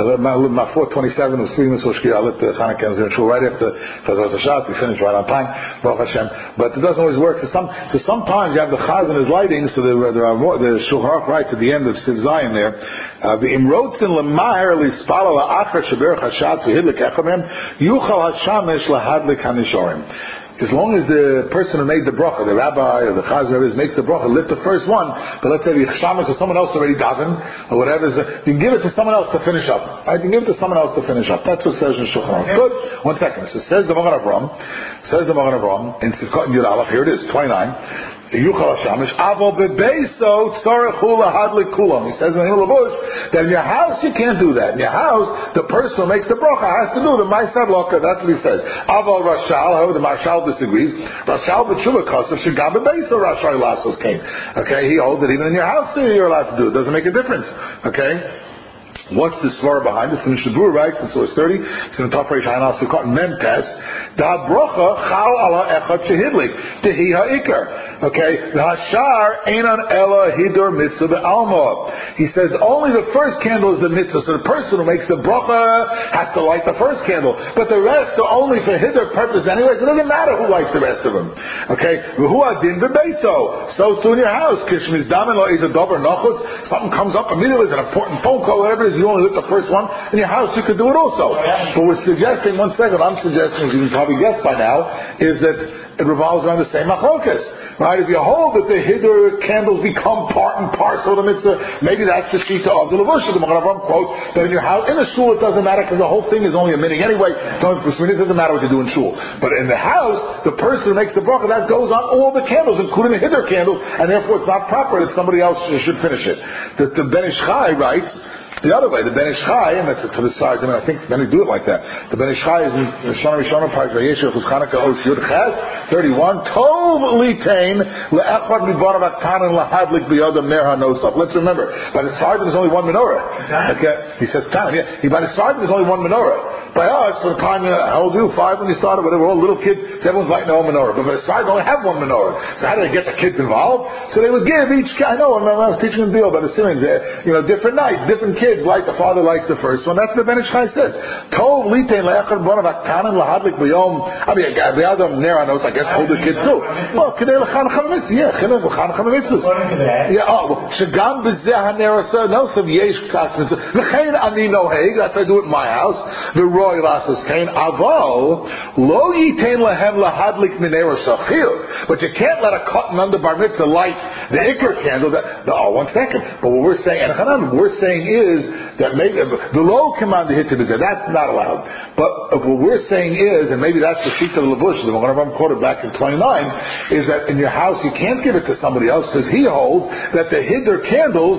Speaker 1: my four twenty-seven was three minutes of shkia. I lit the Chanukah in shul right after Chazar Hashat. We finished right on time, Baruch Hashem. But it doesn't always work. So some, so sometimes you have the chazan is lighting, so there, there are more, the Shulchan Aruch writes at the end of Siv Zayin there, the Imrotzin Lamahir Lispala La'achar Shaber Chashatz V'hidlik Echamim Yuchal Hashamish Lahadlik Hanishorim. As long as the person who made the bracha, the rabbi or the chazar makes the bracha, lit the first one, but let's say the chashamas or someone else already daven, or whatever, you can give it to someone else to finish up. Right? You can give it to someone else to finish up. That's what says in Shulchan Aruch. Good. One second. So says the Magen Avraham, says the Magen Avraham, in Sivkot Yud Aleph, here it is, twenty-nine, Yuchal Hashamish, Avo Bebeso Tzarechul Lahadlik Kulam. He says in the Labush that in your house you can't do that. In your house, the person who makes the bracha has to do the Ma'aseh Loka. That's what he says. Avo Rashal, however the Marshal disagrees. Rashal B'Tshuva Kosav Shegam Bebeso Rashal Lasos came. Okay, he holds that even in your house you're allowed to do it. It doesn't make a difference. Okay. What's the svara behind this? The Mishnah Berurah writes in source thirty, it's in the top page, Hayin Al Sukkot Mem Tes, Da Brocha Chal Ala Echad Shehidlik, Tehi Ha'ikar. Okay, the Hashar Einan Ela Hidur Mitzvah Be'alma. He says only the first candle is the mitzvah, so the person who makes the bracha has to light the first candle, but the rest are only for Hidur purpose anyway, so it doesn't matter who lights the rest of them. Okay, V'hu Adin Be'Beiso. So too in your house, Kishmiz Damen Lo Is a Dober Nochutz, something comes up immediately, it's an important phone call, whatever it is, you only lit the first one. In your house, you could do it also. But we're suggesting, one second, I'm suggesting, as you can probably guess by now, is that it revolves around the same machlokas. Right? If you hold that the Hidur candles become part and parcel of the mitzvah, maybe that's the shita of the Levush. The Magen Avraham quotes that in your house, in the shul it doesn't matter because the whole thing is only a minute anyway. So it doesn't matter what you do in shul. But in the house, the person who makes the bracha, that goes on all the candles, including the Hidur candles, and therefore it's not proper that somebody else should finish it. The, the Ben Ish Chai writes, the other way, the Ben Ish Chai, and that's to the side, I mean, I think many do it like that. The Ben Ish Chai is in the Shana Rishona Park, Vayeshev, Chanukah, Os Yud Ches, thirty-one, Tov Litain, Le'echad Mibar Vaktanan Lahadlik B'yodam Ner HaNosaf. Let's remember, by the side there's only one menorah. Okay, he says Tan, yeah. By the side there's only one menorah. By us, for the time, how old are you? Five when you started, whatever, we're all little kids, so everyone's lighting their own menorah. But by the side they only have one menorah. So how do they get the kids involved? So they would give each, I know, I was teaching them deal by the Simmons, you know, different nights, different kids. Like the father likes the first one. That's what the Ben Ish Chai says. Tov litain le'echad bonav aktanan lahadlik b'yom. I mean, the other nera knows, I guess, older kids too. Well, kedei l'chancha mitzvah. Yeah, kedei l'chancha mitzvah. Yeah, oh, shagam b'zeh hanera so no some yesh k'tas mitzvah. L'chein ani noheg. That's what I do at my house. V'roi rasos kain avol lo yitain lehem lahadlik minera shachil. But you can't let a cotton under bar mitzvah light the ikar candle. That, oh, one second. But what we're saying, and what we're saying is that maybe the low command the hit is there. That's not allowed. But what we're saying is, and maybe that's the sheet of the Levush, the one I'm quoted back in twenty-nine, is that in your house you can't give it to somebody else because he holds that the Hidur candles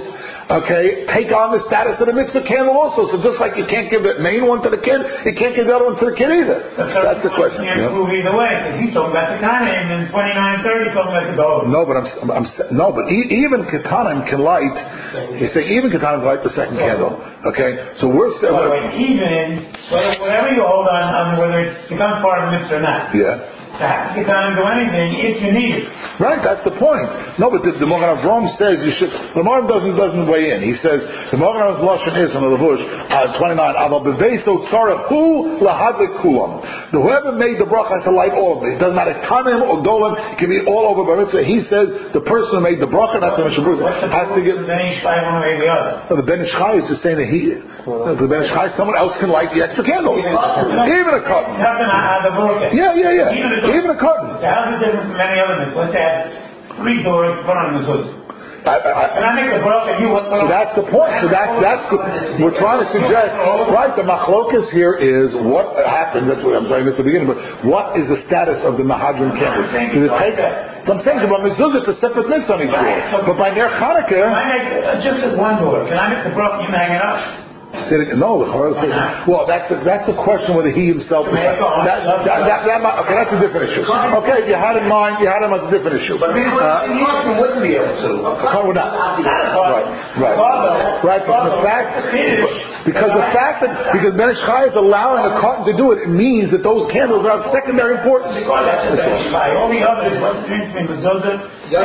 Speaker 1: okay, take on the status of the mitzvah candle also. So just like you can't give the main one to the kid, you can't give the other one to the kid either. That's the question.
Speaker 4: You can't prove either way, because he's talking about the Katanim, and twenty-nine thirty talking about the gold.
Speaker 1: No, but I'm, I'm, I'm no, but e- even Katanim can light. You say even Katanim can light the second candle. Okay, so we're still.
Speaker 4: By the way, even whatever you hold on, on whether it's becomes part of the mitzvah or not.
Speaker 1: Yeah.
Speaker 4: To have to Katanim do anything if you need it.
Speaker 1: Right, that's the point. No, but the, the Mogen Avram says you should. The Mogen doesn't doesn't weigh in. He says the Mogen Avram's lashon is on the Levush uh, twenty-nine. Aval beveso tzarahu lahadlik kulam. The whoever made the bracha has to light all of it. It doesn't matter kanim or golim. It can be all over bar mitzvah. He says the person who made the bracha, not the Mishnah Berurah, has to get.
Speaker 4: The Ben Ish Chai one way or the other.
Speaker 1: No, the Ben Ish Chai is just saying that he, uh, the Ben Ish Chai, someone else can light the extra candles, even a cotton. Yeah, yeah, yeah. Even a cotton.
Speaker 4: How's it different from any other mitzvah? Let's say I have three doors put on the mezuzah.
Speaker 1: I, I,
Speaker 4: Can I make the bracha? You what?
Speaker 1: So that's the point. So that's that's the, we're trying to suggest. Right, the machlokas here is what happened. That's what I'm saying at the beginning. But what is the status of the mahadran candle? Does it take? So I'm saying about mezuzah, it's a separate mitzvah on each door. But by Ner Chanukah,
Speaker 4: can I make uh, just at one door? Can I make the bracha? You hang it up.
Speaker 1: No, the person. Well, that's a, that's a question whether he himself. That, that, that, that, that, okay, that's a different issue. Okay, if you had in mind, you had him as a different issue.
Speaker 3: But uh, Martin wouldn't be able to.
Speaker 1: No, we're not. Right, right, right. But the fact, because the fact that because Ben Ish Chai is allowing a cotton to do it, it means that those candles are of secondary importance.
Speaker 4: That's all. All the others, what's the difference between mezuzah?
Speaker 1: No,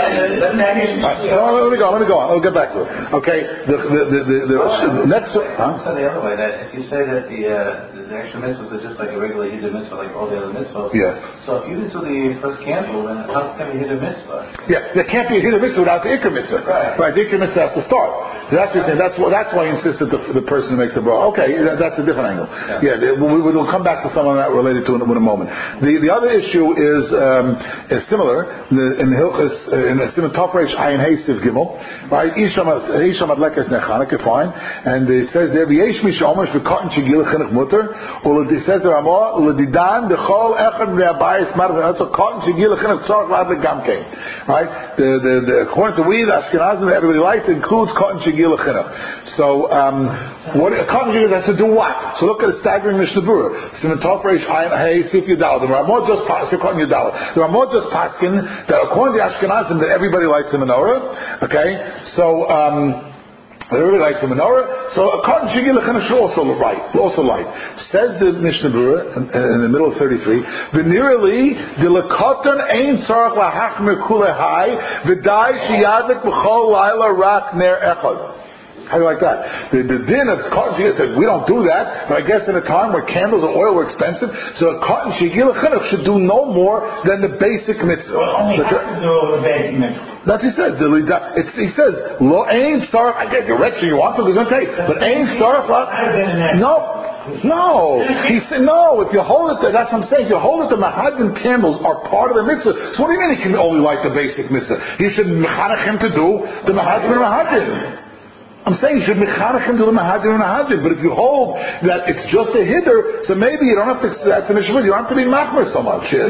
Speaker 1: let me go. Let me go. I'll get back to it. Okay. The the the, the, the next. Huh?
Speaker 5: So the other way, that if you say that the uh, the extra mitzvahs are just like a regular hiddur mitzvah, like all the other mitzvahs.
Speaker 1: Yeah.
Speaker 5: So if you didn't do the first candle, then how can you hiddur mitzvah?
Speaker 1: Yeah, there can't be a hiddur mitzvah without the ikar mitzvah.
Speaker 5: Right.
Speaker 1: Right. The ikar mitzvah has to start. So that's what you're saying. That's why. That's why I insist that the, the person who makes the bracha. Okay, that, that's a different angle. Yeah. yeah we, we, we'll come back to some of that related to in, in a moment. The the other issue is um, is similar in the, in the Hilchos uh, in the Simon Topreish Ayin Hey Siv Gimel. Right. Isham Isham Adlekas Nechaneke. Fine. And it says there v'yesh mi she'omer shv'katan shegil chinuch mutter. Or it says there Ramah l'didan dechol echad re'abayis marv also katan shegil chinuch tzarich lad legamkein. Right. The the the according to we the Ashkenazim that everybody likes includes katan shegil chinuch. So um, what katan shegil has to do what? So look at a staggering Mishnah Berurah. Simon Topreish Ayin Hey Sif Yudal. The Ramah just paskin katan Yudal. The Ramah just paskin that according to the Ashkenazim that everybody likes the menorah. Okay. So um. Everybody likes the menorah, so a cotton shigil should also light. Also light. Says the Mishnah Berurah in, in the middle of thirty-three. V'nirali the lekatan ein tzarich lahachmir kulehai v'dai sheyadlik b'chol laila rak ner echad. How do you like that? The, the din of cotton shigil said we don't do that, but I guess in a time where candles and oil were expensive, so a cotton shigil should do no more than the basic mitzvah.
Speaker 4: Well, only have to do the basic mitzvah.
Speaker 1: That's what he says. The, it's, he says, "Lo ain starf." I guess you're rich, so you want to. He's going to take, but ain starf. No, no. He said no. If you hold it, that's what I'm saying. If you hold it, the mahadin candles are part of the mitzvah. So what do you mean he can only light the basic mitzvah? He should mechanech him to do the mahadin and mahadin. I'm saying you should mechanech him to the mahadin and mahadin. But if you hold that it's just a hiddur, so maybe you don't have to. That's an issue. You don't have to be machmer so much. Yeah.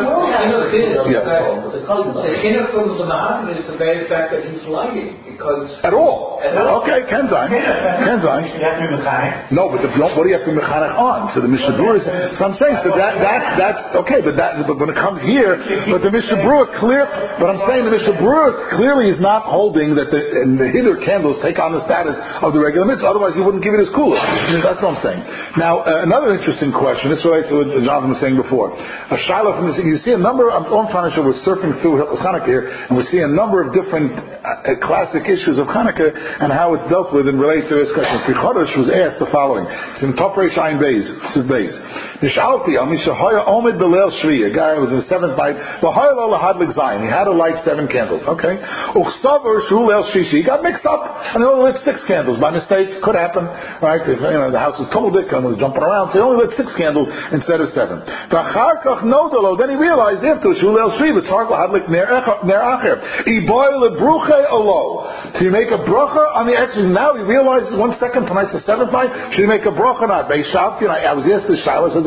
Speaker 6: Yeah. The inner from the mahadin is the very fact that he's lighting because
Speaker 1: at all. At all. Okay, Kenzine. Kenzine. No, but the, what do you have to mechanech on? So the Mishnah Berurah is. So I'm saying so that that that's okay, but that but when it comes here, but the Mishnah Berurah clear. But I'm saying the Mishnah Berurah clearly is not holding that the and the hiddur candles take on the status of the regular mitzvah. Otherwise, he wouldn't give it his cooler. That's what I'm saying. Now, uh, another interesting question. This relates to what Jonathan was saying before. A shiloh from this. You see a number. I'm trying to show. We're surfing through Hanukkah here, and we're seeing a number of different uh, classic issues of Hanukkah and how it's dealt with and relates to this question. Pri Chodesh was asked the following. It's in Topreish Ayin Beis. It's Beis. Nishalti al mishahoya omid belel shvi. A guy who was in the seventh night. V'hoya lo lahadlik zayin. He had to light seven candles. Okay. Uchstaver shul el shishi. He got mixed up and he only lit six candles by mistake. Could happen, right? If you know the house is told it and was jumping around, so he only lit six candles instead of seven. Then he realized after shul el shvi v'tzarich lahadlik ner acher. Iboy lebruche alo. So you make a bracha on the exit. Now he realizes one second tonight's the seventh night. Should you make a bracha or not? Beishavti. I was asked this shiloh. Says the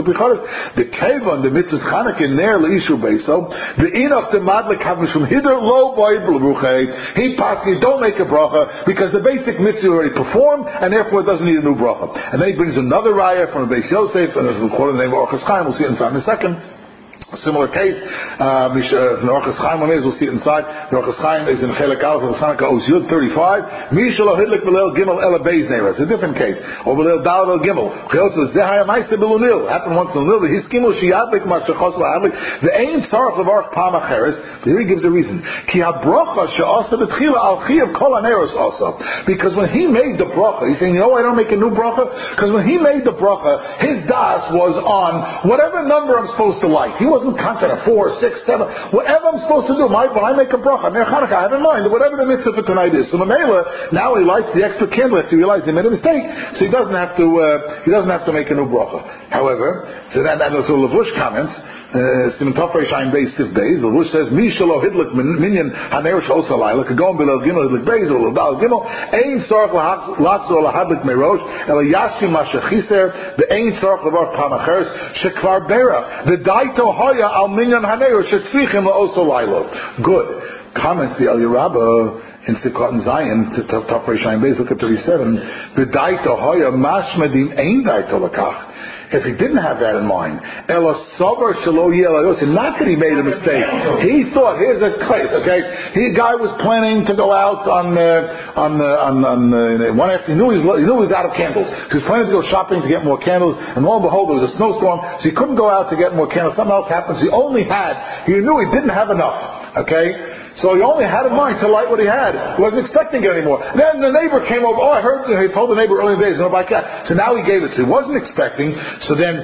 Speaker 1: Prichodesh. The Kevan, the mitzvah Chanukah, Ner Leishu Beiso, the Enoch, the Madlik Havmishum Hider Lo Boy Blubuche. He passes, you don't make a bracha because the basic mitzvah already performed, and therefore it doesn't need a new bracha. And then he brings another raya from the Beis Yosef, and we'll call it the name of Orchos Chaim. We'll see it inside in a second. A similar case, uh, the Orchos Chaim one is, we'll see it inside. The Orchos Chaim is in Chelek Aleph of Chanukah Oz Yud thirty-five. Mishalo Hidlik Belel Gimel Ela Beis Neira. It's a different case. Or Belel Dal El Gimel. Chayotz Zehaya Maisa Belunil. Happened once in Unil. The Hiskimu Shiyadlik Mashachos Lahadlik. The Ein Tzarech Levarach Pam Acheres. But here he gives a reason. Ki HaBrocha She'asa B'Tchila Al Chiyav Kol HaNeros also. Because when he made the bracha, he's saying, you know why I don't make a new bracha? Because when he made the bracha, his das was on whatever number I'm supposed to light. He wasn't content of four, six, seven, whatever I'm supposed to do. My, when I make a bracha, Ner Chanukah, I have in mind whatever the mitzvah for tonight is. So Mamela, now he lights the extra candle after he realizes he made a mistake, so he doesn't have to. Uh, he doesn't have to make a new bracha. However, so that that so Lavush comments. Siman Tofrei Shayin Beis Sif Beis. Lavush says, "Mi shelo hidlik minyan haner shos alayla kagom bilal gimel hidlik Beis or Dal Gimel ein tzarich latzor lahadlik merosh ela yashim mashachiser the ein tzarich levar pamacheres shekvar bera the daito hoya al minyan haner shetzrichim laos alayla." Good. Comments the El Yerabah in Sukkot and Zion to Tofrei Shayin Beis. Look at thirty-seven. The daito hoya mashmedim ein daito lakach. If he didn't have that in mind, not that he made a mistake. He thought, here's a case, okay? He guy was planning to go out on uh, on uh, on, on uh, one afternoon. He knew, he knew he was out of candles. He was planning to go shopping to get more candles, and lo and behold, there was a snowstorm, so he couldn't go out to get more candles. Something else happened. So he only had. He knew he didn't have enough. Okay. So he only had in mind to light what he had. He wasn't expecting it anymore. Then the neighbor came over. Oh, I heard, he told the neighbor earlier days, no, by cat. So now he gave it. So he wasn't expecting. So then,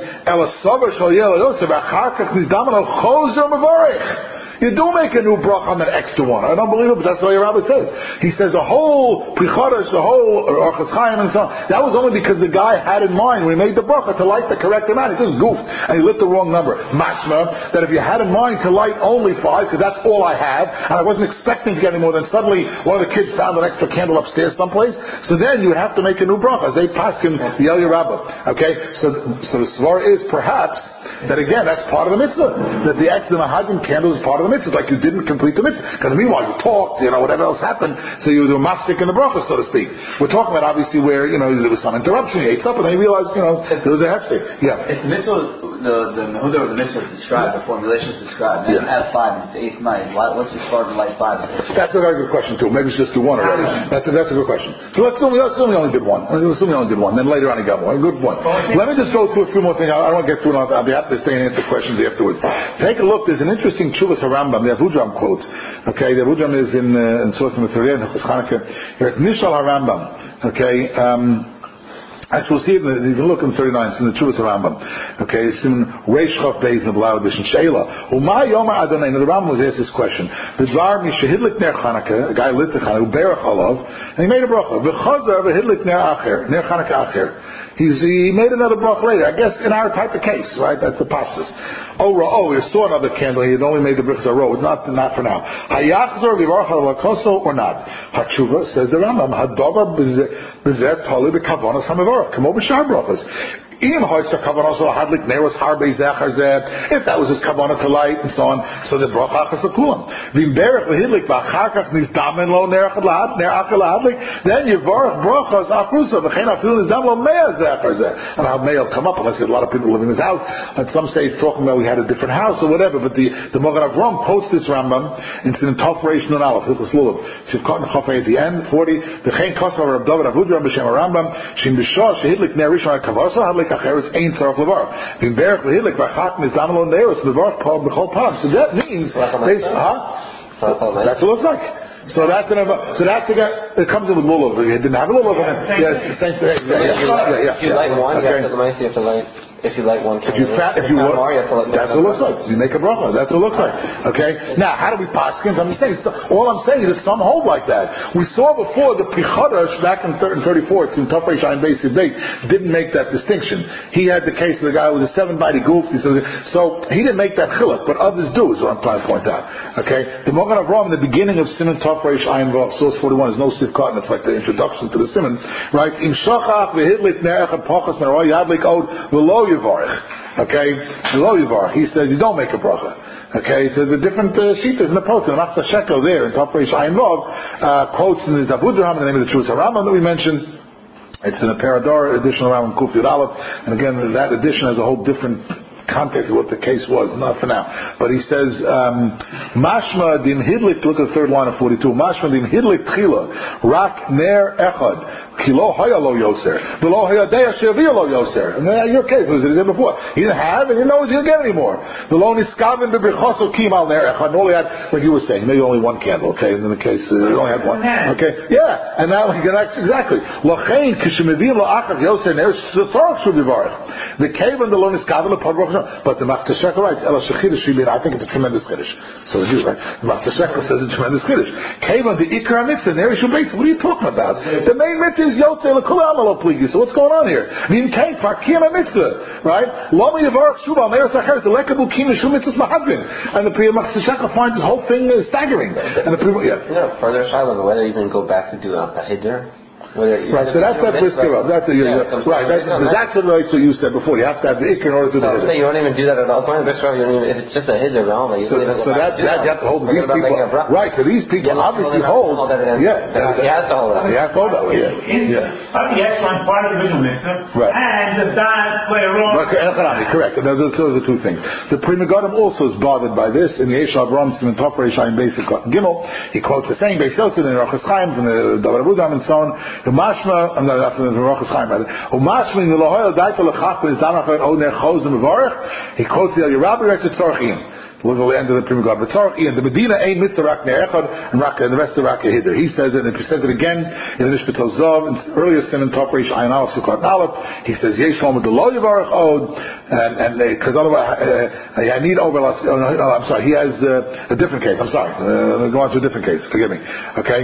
Speaker 1: you do make a new bracha on that extra one. I don't believe it, but that's what your rabbi says. He says the whole Prichodesh, the whole Orchos Chaim and so on, that was only because the guy had in mind when he made the bracha to light the correct amount. He just goofed and he lit the wrong number. Mashma, that if you had in mind to light only five, because that's all I have, and I wasn't expecting to get any more, then suddenly one of the kids found an extra candle upstairs someplace, so then you would have to make a new bracha. They paskin the El Yerabah. Okay? So, so the svar is perhaps that again, that's part of the mitzvah. That the extra Mahadim candle is part of the mitzvah. It's like you didn't complete the mitzvah. Because meanwhile you talked, you know, whatever else happened, so you do a mafsik in the bracha, so to speak. We're talking about obviously where, you know, there was some interruption, he ate up, and then he realized, you know, there was a hefsek. Yeah.
Speaker 5: If the mitzvah, the, the mehuda of the mitzvah is described, the formulation is described, and
Speaker 1: yeah.
Speaker 5: at five, and it's the eighth night, what's the start of light five?
Speaker 1: That's a very good question too. Maybe it's just do one already. That's a, that's a good question. So let's assume, let's assume he only did one. Let's assume he only did one. Then later on he got one. Good point. Let me just go through a few more things. I don't want to get through it. I'll be happy to stay and answer questions afterwards. Take a look. There's an interesting Chuvas HaRambam. The Avudraham quotes. Okay, the Avudraham is in uh, in source number thirty-eight, Chanukah. Here at Nishal HaRambam. Okay. Um, Actually, we'll see it. You can look in thirty-nine. It's in the Chuvas HaRambam. Okay, it's in Reish Chav Beis in the Blau Edition. Sheila, Umay Yomar Adonai. Now the Rambam was asked this question. The Dvar Mishahidlik Ner Chanukah, a guy lit the Chanukah, Berach Alav, and he made a bracha. V'chazar v'hidlik Ner Acher, Ner Chanukah Acher. He's, he made another bracha later. I guess in our type of case, right? That's the pashtus. Oh, oh, he saw another candle. He had only made the brachas a row. It's not, not for now. Hayachzor v'varach halakoso or not? Hatshuva says the Rambam. Hadover b'zeh tali b'kavonas hamavarach. Kamo b'shar brachas. If that was his kavanah to light and so on, so the bracha achas akulam. Then you varach brachas afrusa v'chein afilin nizam lo mea zechar zeh. And how may come up unless a lot of people live in his house. And some say it's talking about we had a different house or whatever. But the the Magen Avraham quotes this Rambam in the Tofrei Nun Aleph Hilchos Lulav. Sivkot Nechafei at the end forty. V'chein kosav Rav David Avudraham b'shem Rambam shim b'shah shehidlik ner rishon hakavasa hadlik. So that means based, huh? That's what it looks like. So that's an, so that's the guy, it comes in with lulav. It didn't have a lulav in it. Yes, same thing. Yeah, yeah, yeah, yeah.
Speaker 2: If you light one, you have to you have to light. If you light one candle,
Speaker 1: if you fat, if you work, that's what it looks like. You make a bracha. That's what it looks like. Okay. Now, how do we paskin? I'm just saying. All I'm saying is that some hold like that. We saw before the Prichodesh back in thirty-four, it's in Tofrei Shayin Beis Sif Beis, didn't make that distinction. He had the case of the guy who was a seven-body goof. So he didn't make that chiluk, but others do. Is what I'm trying to point out. Okay. The Magen Avraham in the beginning of Siman Tofrei Shayin Vav, source forty-one, is no sivkot, and it's like the introduction to the Siman, right? Im shachach v'hidlik ne'echad pachas me'roy yadlik od v'lo yivarich. Okay, Lo Yivarach, he says you don't make a bracha. Okay, so the different uh, shitas in the post, the Machzah Shekel there in Top Reish Ayin Vav uh, quotes in the Zavudraham, the name of the Truth Harambam that we mentioned. It's in a Parador edition around Kuf Yud Aleph, and again that edition has a whole different context of what the case was, not for now. But he says, um, Mashma dim hidlik, look at the third line of forty-two, Mashma dim hidlik tchila, rak ner echad, kilo haya lo yoser, velo haya deya shevi lo yoser. And in your case, was it did before? He didn't have, and he didn't know he was going to get anymore. Velo niskaven bebrichoso kim al ner echad, and only had, like you were saying, maybe only one candle, okay, and in the case, uh, you only had one. Okay, yeah, and now, exactly. Lochein, kishemivim lo achad yoser, ner tzorach shu bivarech. The cave and the lo niskaven, the padroch. But the Machzah Shekel writes, Ela Shechidish Shibir, I think it's a tremendous Chiddush. So the Jews, right? The Machzah Shekel says it's a tremendous Chiddush. Came on the Ikar Mitzvah, Neri Shubais. What are you talking about? The main mitzvah is Yotzei L'Kul Amalo Pligi. So what's going on here? V'im Kei Farkim Mitzvah, right? Lama Yavarach Shubal Meir Sacher, the Lekabu Kim Shum Mitzvah Mahadvin. And the Priya Machzah Shekel finds this whole thing uh, staggering. And the Priya, yeah.
Speaker 2: You know, further Shiloh, whether even go back to do a Hiddur.
Speaker 1: Right, so that's that brisker up. That's a, yeah, yeah, right. That's, that's what relates to what you said before. You have to have the ikr in order to do
Speaker 2: no,
Speaker 1: the hiddur.
Speaker 2: You don't even do that at all. You don't even, if it's just a hiddur, no, you
Speaker 1: so,
Speaker 2: don't even
Speaker 1: so that, that you have to hold these people. Right, so these people obviously hold. hold
Speaker 2: yeah, he has to hold it.
Speaker 1: He has to hold that way. Yeah, yeah.
Speaker 4: But the excellent part of the original mitzvah,
Speaker 1: right.
Speaker 4: And the dad play a role.
Speaker 1: Correct. Those are the two things. The Pri Megadim also is bothered by this in the Eish Avram Simon Tov Reish Ayin Basic Gimel. He quotes the same Beis Yosef in Rochas Chaim from the Davar Abudam and so on. The Mashma. I'm not after the Rochas Chaim, rather. Umashmin the Lohoyel Daito Lechach with Zanachar Oner Chos and Mevarech. He quotes the Yerabbi Resh Tzorchim. We'll go to the end of the Pri Megadim. Tzorchim and the Medina Ein Mitzvah Rak Ner Echad and Rak and the rest of Rak Hiddur. He says it and he says it again in the Nishpat Zov in earlier sin in Top Reish Ayin Aleph Sukkot Aleph. He says Yesh Lom the Lo Yivarech Od and and because otherwise uh, I need overlap. Oh, no, I'm sorry. He has uh, a different case. I'm sorry. Uh, go on to a different case. Forgive me. Okay.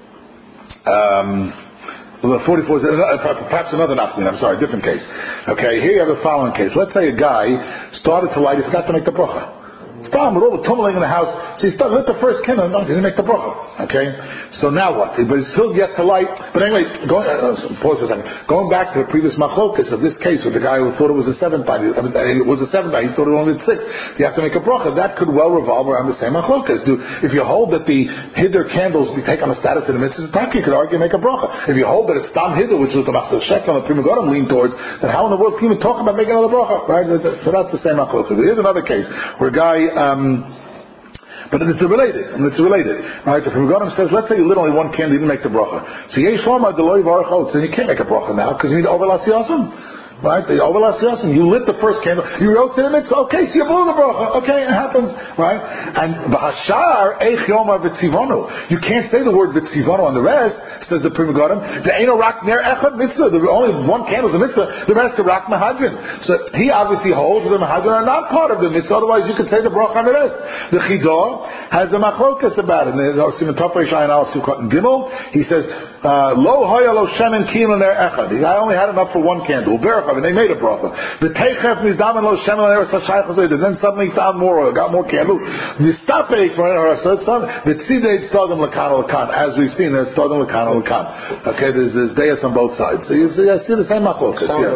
Speaker 1: Um. Well, forty-four is perhaps another nafmin. I'm sorry, different case. Okay, here you have the following case. Let's say a guy started to light, he forgot to make the bracha. Stop with all the tumbling in the house. So he started lit the first candle, no, he didn't make the bracha. Okay, so now what? But he's still yet to light. But anyway, going, uh, pause for a second. Going back to the previous machlokas of this case with the guy who thought it was a seventh night, I mean, it was a seventh night, he thought it was only six. You have to make a bracha. That could well revolve around the same machlokas. Do if you hold that the hiddur candles be take on the status of the mitzvah tak, you could argue make a bracha. If you hold that it's tam hiddur, which is what the Machzah Shekel and the Pri Megadim lean towards, then how in the world can you even talk about making another bracha? Right? So that's the same machlokas. Here's another case where a guy. Um, But it's related, and it's related. Right? The Pri Megadim says, let's say you lit only one candle, you didn't make the bracha. So Yesh Lomar the Lo Yivarech Od, so you can't make a bracha now because you need overlas yasim. Right? The overlas yasim. You lit the first candle, you wrote to the mitzvah, okay, so you blew the bracha, okay, it happens, right? And B'hashar Eich Yomar V'tzivonu. You can't say the word V'tzivonu on the rest, says the Pri Megadim. The Eino Rak Ner Echad mitzvah. The only one candle is the mitzvah. The rest are Rak Mahadrin. So he obviously holds the Mahadrin are not part of the mitzvah. Otherwise, you could say the bracha on the rest. The Chidah has a machlokas about it. In the Simon Tov Reish Ayin Aleph Sukkot and Gimel, he says Lo Hoya Lo Shemen Kim Ner Echad. I only had enough for one candle. Berachav, and they made a bracha. The Teichef Nizdamen Lo Shemen Ner Sashayach Hazoid. And then suddenly he found more oil, got more candles. Nistapei for Ner Hazoid. The Tzidei Tzadam Lakan Lakan. As we've seen, there's Tzadam Lakan Lakan. Okay, there's there's deis on both sides. So you see, I see the same machlokas.
Speaker 2: Yeah.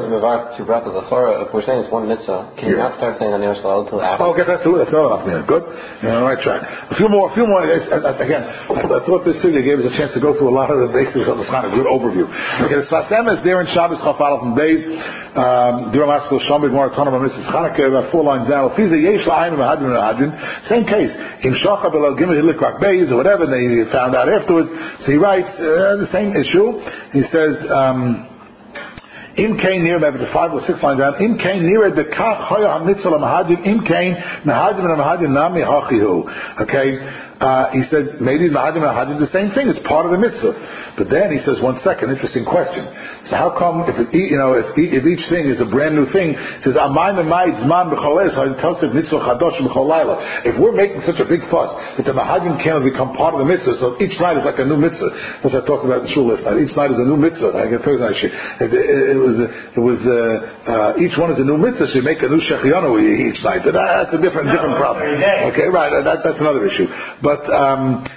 Speaker 2: If we're saying it's one mitzvah, can you not start saying on Ner Shalal until after?
Speaker 1: Oh, okay, that's good. That's another enough. Good. You're on the right track. A few more. A few more. Again, I thought this sugya gave us a chance to go through a lot of the basics of the Shana. Good overview. Okay, the Sfas Emes there in Shabbos Chaf Aleph and Beis. Duram Askol Shambig Mar Tanam Missus Chanukah. About four lines down. Fiza Yesh La'ayim V'Hadrin V'Hadrin. Same case. Im Shachar B'Lo Gimel Hilik Rak Beis or whatever they found out afterwards. So he writes uh, the same issue. He says. Um, Im kain near maybe the five or six lines down. Im kain near the kach hoya hamitzvah l'mahadim. Im kain nahadim and mahadim nami hachihu. Okay. Uh, he said maybe mahadim and mahadim the same thing. It's part of the mitzvah. But then he says one second, interesting question. So how come if it, you know if, if each thing is a brand new thing? He says amayim emayid zman b'choles ha'telsef mitzvah chadosh b'cholayla. If we're making such a big fuss that the mahadim cannot become part of the mitzvah, so each night is like a new mitzvah. As I talked about in shul last night, each night is a new mitzvah. I get Thursday night. It, it, it was it was uh, uh, each one is a new mitzvah. So you make a new shechianu each night. But that's a different different problem. Okay, right? That, that's another issue. But um,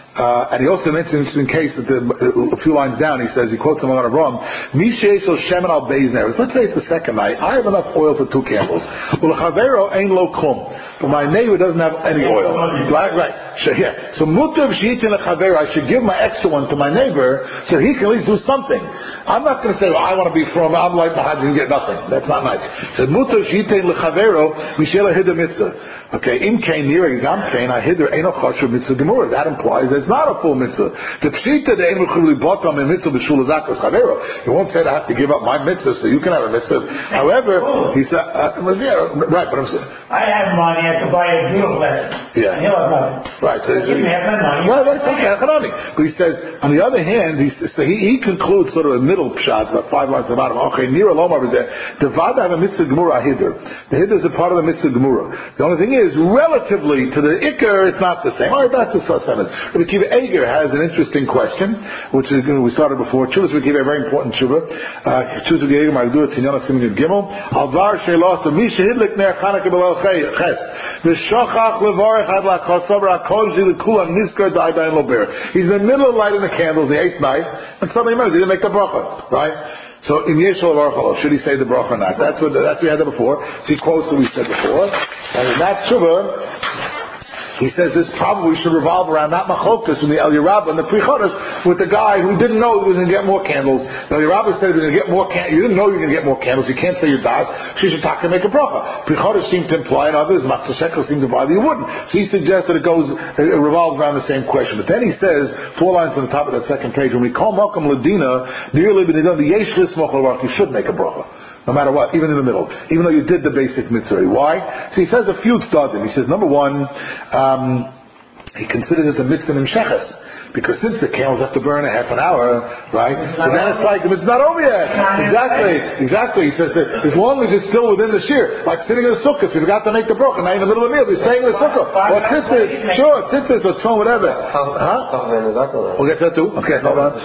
Speaker 1: Uh, and he also mentions in case that the, a few lines down, he says, he quotes him on Avram, Mishayso Shemin al Beis. Let's say it's the second night. I have enough oil for two candles. Ulchavero ain't lo klum. But my neighbor doesn't have any oil. Right, right. So, yeah. So mutav shitin lechavero. I should give my extra one to my neighbor so he can at least do something. I'm not going to say, well, I want to be from, I'm like Mahad, you get nothing. That's not nice. So mutav shitin lechavero mishela hida mitzvah. Okay, in kain nira gam kain I hidder eno chashuv mitzvah gemura. That implies that it's not a full mitzvah. The pshita the eno chuli botam in mitzvah b'shul zakas chavero. He won't say I have to give up my mitzvah so you can have a mitzvah. However, he said, uh, well, yeah, right. But I'm saying,
Speaker 4: I have money. I have to buy a drill lesson.
Speaker 1: Yeah.
Speaker 4: He'll have nothing.
Speaker 1: Right. So
Speaker 4: you have my money.
Speaker 1: Right. Right. Okay. But he says, on the other hand, he so he, he concludes sort of a middle shot, about five lines at the bottom. Okay, nira lomar is there. The vada have a mitzvah gemura hidder. The hidder is a part of the mitzvah gemura. The only thing is, relative to the Iker, it's not the same. All right, that's the Sasanas. Rabbi Akiva Eger has an interesting question, which is, we started before. Chuvas Rabbi Akiva, a very important Chuvah. Chuvas Rabbi Eger, Ma'adur, Tinyana Simin Gimel. Alvar Shelos, Misha Hidlik Ner Chanukah B'Leil Ches. V'Shachach Levarech Ad La'Kosav Ra'Kol Zil Kulam Niskar Da'Dayin Lober. He's in the middle of lighting the candles, the eighth night, and somebody remembers, he didn't make the bracha, right? So in Yeshua Baruch should he say the bracha or not? That's what that's what we had there before. So he quotes what we said before, and in that Shuvah, he says this probably should revolve around not machokas from the El Yerabah and the Prichodas with the guy who didn't know he was going to get more candles. The El Yerabah said he was going to get more candles. You didn't know you were going to get more candles. You can't say your das. So you should talk and make a bracha. Prichodas seem to imply, and others, Matzah Shekel seem to imply that you wouldn't. So he suggests that it goes, it revolves around the same question. But then he says, four lines on the top of that second page, when we call Malcolm Ladina, nearly b'nidon, the Yesh Lismoch L'Varach, you should make a bracha. No matter what, even in the middle, even though you did the basic mitzvah. Why? So he says a few tzadim. He says, number one, um, he considers it a mitzvah in sheches. Because since the candles have to burn a half an hour, right? So then it's like, it's not over yet. Exactly, exactly. He says that as long as it's still within the shear, like sitting in the sukkah, if you forgot to make the bracha, now in the middle of the meal, you're staying in the sukkah. Or tzitzis, sure, tzitzis or tchon, whatever. Huh? We'll get that too. Okay, hold on.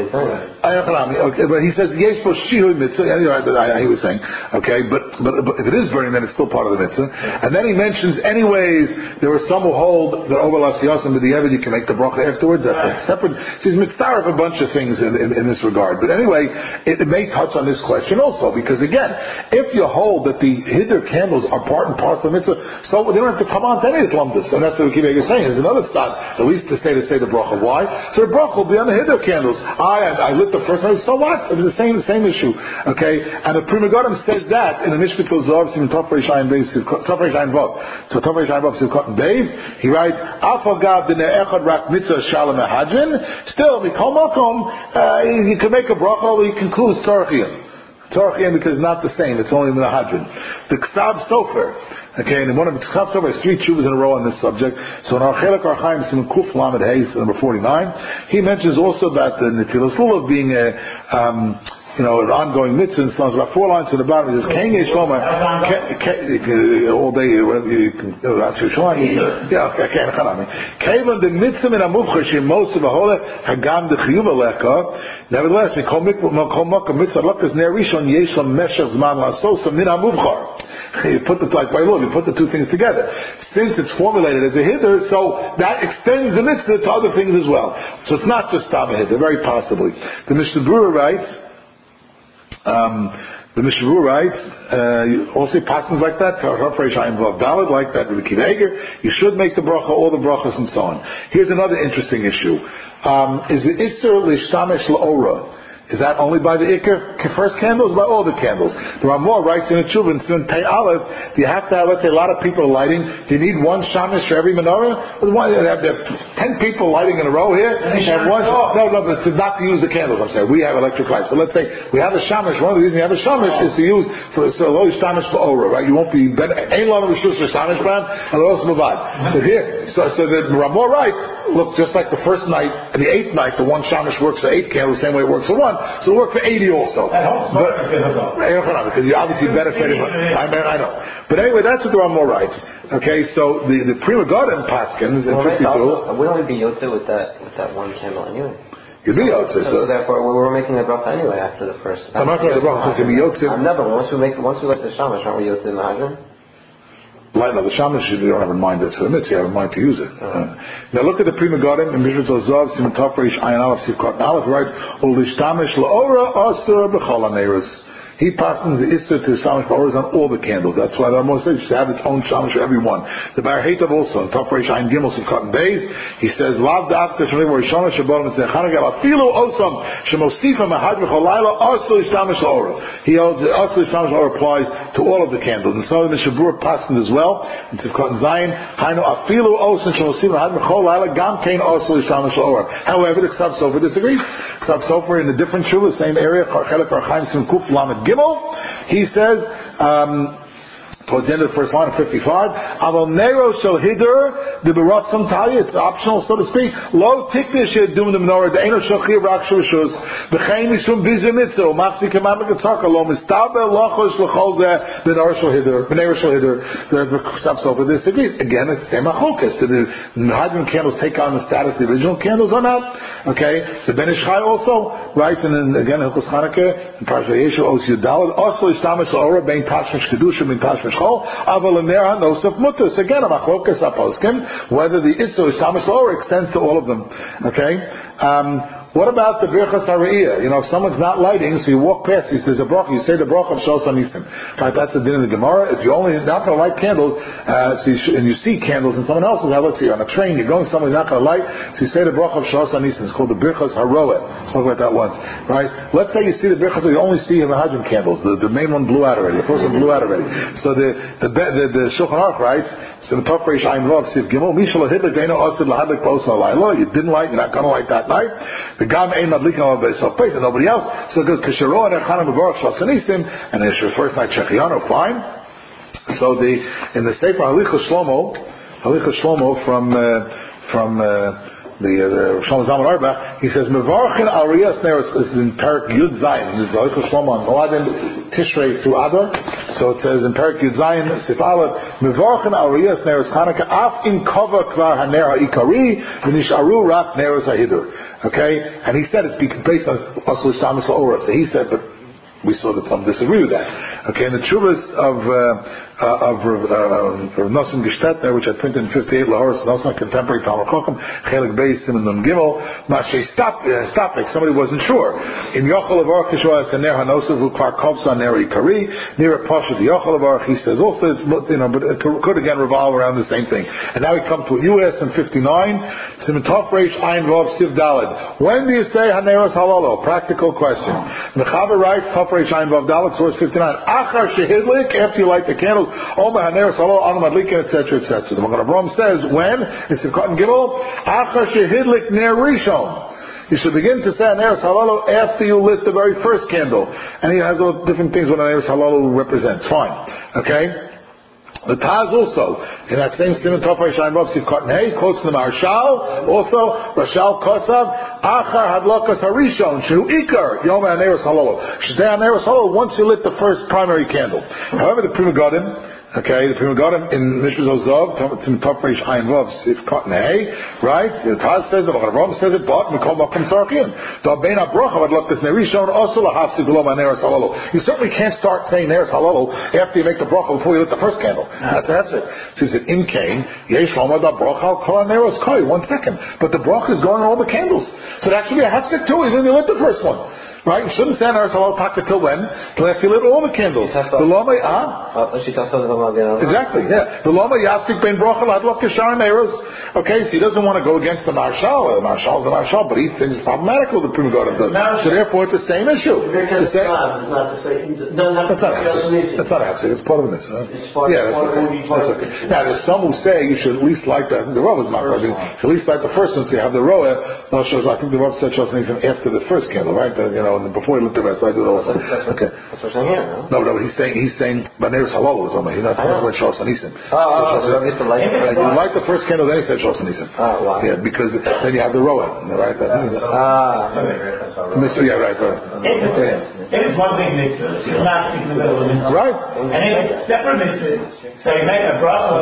Speaker 1: Okay, but he says, yes, for shihu mitzvah, yeah, you're right, but I, he was saying, okay, but, but, but if it is burning, then it's still part of the mitzvah. And then he mentions, anyways, there are some who hold that over l'asiyasim b'di'evid, you can make the bracha afterwards. That's separate. She's mitzvah of a bunch of things in, in, in this regard. But anyway, it, it may touch on this question also, because again, if you hold that the hiddur candles are part and parcel of mitzvah, so they don't have to come on to any lumdus. And that's what we keep saying. There's another thought, at least to say to say the bracha. Why? So the bracha will be on the hiddur candles. I I lit the first one. So what? It was the same same issue. Okay? And the Pri Megadim says that in the Mishpat Zav, in Tofrei Shayin Beis, Tofrei Shayin Vav. So Tofrei Shayin Vav, Sivkot and Beis, he writes, Afagav Dine Echad Rak Mitzvah Shalom Hadrin, still, Mikol Makom, uh, you can make a bracha, or you conclude Tzorchiyim. Tzorchiyim because it's not the same, it's only in the Hadrin. The Ksav Sofer, okay, and one of the Ksav Sofer has three chuvas in a row on this subject. So in our Chelek Archaim, Simon Kuf Lamed Hayes, number forty-nine, he mentions also about the Netilas Lulav being a, um, you know, an ongoing mitzvah, and so on. About four lines to the bottom, he says, Ken Yeshlomer, all day, whatever you can, actually, yeah, okay, okay, Kevan the mitzvah in Amuvcha, Shemos of Ahola, Hagam the Chiyuv Aleka, nevertheless, we call Mokka mitzvah, Lakas Nerishon, Yeshlam Meshach Zman Lasosa, Min Amuvcha. You put the, like by law, you put the two things together. Since it's formulated as a hiddur, so that extends the mitzvah to other things as well. So it's not just Tam hiddur, very possibly. The Mishnah Berurah writes, Um, the Mishnah Berurah writes, uh, you also passages like that, like that, Rabbi Akiva Eger, you should make the bracha, all the brachas, and so on. Here's another interesting issue. Um, is the Isser Lishtamish La'ora, is that only by the Iker first candles, by all the candles? There are more writes in a Chuvin, in Pei Aleph, do you have to have, let's say, a lot of people lighting? Do you need one shamish for every menorah? One, they have, they have ten people lighting in a row here, and have one, no, no, but to not to use the candles, I'm saying. We have electric lights, but let's say we have a shamish. One of the reasons you have a shamish is to use, for, so low shamish for Ora, right? You won't be, ain't lot of Rishus for shamish brand, and also Mavad. But here, so, so the Ramah right, look, just like the first night, and the eighth night, the one shamish works for eight candles, the same way it works for one. So it'll work for eighty also. But, because you're obviously benefiting. I mean, I know. But anyway, that's what the Ramah writes. Okay, so the, the Pri Megadim Paskins in
Speaker 2: well,
Speaker 1: fifty-two.
Speaker 2: Also, we only be Yotze with that, with that one candle anyway.
Speaker 1: You'd be Yotze. So,
Speaker 2: so therefore, we were making the bracha anyway after the first.
Speaker 1: I'm not talking about the bracha, so it can be Yotze.
Speaker 2: I'm never, once we make, once we let the shamash, aren't we Yotze in the Hadron?
Speaker 1: light of the shamash, you don't have in mind that's for the mitzvah, you have in mind to use it. Uh, now look at the Pri Megadim in Mishras Ozav, Siman Tov Reish Ayin Aleph Sivkot Aleph, writes, Ulishtamish La'ora Asur B'chol HaNeiros. He passes the Isser to Shamash Ba'oros on all the candles. That's why the Rambam says you should have its own Shamash for every one. The Bar Heitav also, in Tov Reish Ayin Gimel Sivkot Beis, he says, Lav Da'avka Shemim Rishona Shabbat Mitzvah Chanukah Afilu Osam Shemosifa Mahad B'chol Laila Asur Ishtamish La'ora. He holds the Asur Ishtamish La'ora applies to all of the candles. And so the Mishabur passes as well, in Sivkot Zayin, Hainu Afilu Osam Shemosifa Mahad B'chol Laila Gam Kain Asur Ishtamish La'ora. However, the Ksav Sofer disagrees. Ksav Sofer in a different shul, the same area, Chelek Archaim Sim Kuf Lamed Gimel, he says, um, towards the end of the first line of fifty-five, Aval Nero Shel Hider, the Baratzam Tali, it's optional, so to speak. Lo Tiknish Dum the Menorah, the Eno Shel Chir Rak Shushus, B'chein Mishum Bizimitzo, Machzi Kemam Getzarka, Lo Mistabe Lochosh Lechol Zeh, the Nero Shel Hider, Benero Shel Hider, the Ksav Sofer disagrees. Again, it's Temachokes. Do the Hadron candles take on the status of the original candles or not? Okay, the Ben Ish Chai also, right? And then again, Hilchos Chanukah, in Parashat Yeshu, Os Yudalad, also Ishtamish La'ora, Bein Tashmish Kedusha, Bein Tashmish Aval Ner Hanosef Mutus. Again, a machlokas aposkim whether the Isser Ishtamish La'ora extends to all of them. Okay. Um, What about the Birchas Hara'iyah? You know, if someone's not lighting, so you walk past, he says, there's a bracha, you say the bracha of Shos HaNisim. Right, that's the din of the Gemara. If you're only not going to light candles, uh, so you sh- and you see candles in someone else's house, let's see, you're on a train, you're going somewhere, you're not going to light, so you say the bracha of Shos HaNisim. It's called the Birchas Haroeh. Spoke about that once. Right? Let's say you see the Birchas, you only see the Hadron candles. The, the main one blew out already. The first one blew out already. So the, the, the, the, the Shulchan Aruch writes, so the Tov Reish Ayin Vav Siv Gimel, Mishal Hidlik Veino Osid Lahadlik Bos HaLayla. You didn't light, you're not going to light that night. The Gam Ein Madlik place and nobody else. So good. Kisharo and Echana Mevorach Shos HaNisim, and it's your first night Shechianu, fine. So the in the Sefer Halichos Shlomo, Halichos Shlomo from uh, from uh, the uh, Shlomo Zalman Auerbach, he says Mevorachin Al Riyas Neros is in Perik Yud Zayin. This is Halichos Shlomo on Moadim Tishrei through Adar. So it says in Perik Yud Zayin, Sif Aleph, Mevorachin Al Riyas Neros Chanukah Af in Kova Kvar Haner HaIkari V'Nisharu Rak Neros HaHidur. Okay, and he said it's based on also Ishtamish La'ora. So he said, but we saw that some disagree with that. Okay, and the Chuvas of uh, uh, of uh, Nosson Gestetner, which I printed in fifty-eight, Lahoris Nosson, contemporary Talmud Chochem, Chelik Beis Simon Nun Gimel, Mashe Stop Stopik. Somebody wasn't sure. In Yochel of Aruch Kishua Ner Hanosav Ukvar Kovsa Ner Ikari near Pasha the Yochel of Aruch. He says also, it's, you know, but it could again revolve around the same thing. And now we come to U S in fifty-nine. Simon Tov Reish Ayin Vav Siv Daled. When do you say Haneros Halalo? Practical question. Mechaber writes Tov Reish Ayin Vav Daled, source fifty-nine. Achar Shehidlik, after you light the candles. Omer Haneros Halalo, Anu Madlikin, et cetera, et cetera. The Magen Avraham says when it's in Cotton Gimel. Achar Shehidlik Ner Rishon. You should begin to say Haneros Halalo after you lit the very first candle. And he has all different things what Haneros Halalo represents. Fine. Okay? The Taz also, in that same Simon Tov Reish Ayin Vav Sivkot Hey, quotes the Marshal, also, Rashal Kosav, Achar Hadlokas Harishon, Shehu Ikar, Yom HaNeros Halolo. Shdei HaNeros Halolo, once you lit the first primary candle. However, the Pri Megadim, okay, the Pri Megadim in Mishras Ozav, Simon Tov Reish Ayin Vav Sivkot Hey, right? The Taz says, the Magen Avraham says it, but Mikol Makom Sarchim. Da Bein HaBrocha Hadlokas Nerishon, also Lahafsi Gulom HaNeros Halolo. You certainly can't start saying Neros Halolo after you make the bracha before you lit the first candle. That's, that's it. So he said, in Cain, Yesh Lomad HaBrocha Al Kol HaNeros Koi. One second. But the bracha is going on all the candles. So it actually be a hafsik too, even if you lit the first one. Right? You shouldn't stand there Neros Taka till when? Till after you lit all the candles. The Loma, ah? Exactly, yeah. The Loma Yafsik Ben Brocha Ladlok Yashar Neros. Okay, so he doesn't want to go against the Marshal. The Marshal is the Marshal, but he thinks it's problematical the Pri Megadim does. So therefore it's the same issue.
Speaker 3: The same. It's not the same. No, not
Speaker 1: that's not a hafsik. That's not a hafsik. It's part of the mitzvah.
Speaker 3: It's part
Speaker 1: yeah,
Speaker 3: of
Speaker 1: okay. That's okay. Now there's some who say you should at least light the, the Rav is not right. You should at least light the first one so you have the Roeh. No, shows, I think the Rav said Shos HaNisim after the first candle, right? The, you know, before he lit the rest. So I do it also.
Speaker 2: That's, that's,
Speaker 1: okay.
Speaker 2: That's what I'm saying here, no?
Speaker 1: No, no, he's saying, he's saying, Baneros Halal was on me. He's not talking about Shos HaNisim.
Speaker 2: Oh, oh, so you light
Speaker 1: like you light the first candle, then he said Shos HaNisim.
Speaker 2: Oh, wow.
Speaker 1: Yeah, because then you have the Roeh, right? That,
Speaker 2: ah.
Speaker 1: Mitzvah, yeah, right, right.
Speaker 4: If it's one big mitzvah, it's not in the middle of the mitzvah.
Speaker 1: Right.
Speaker 4: And if it's separate mitzvah, so you make a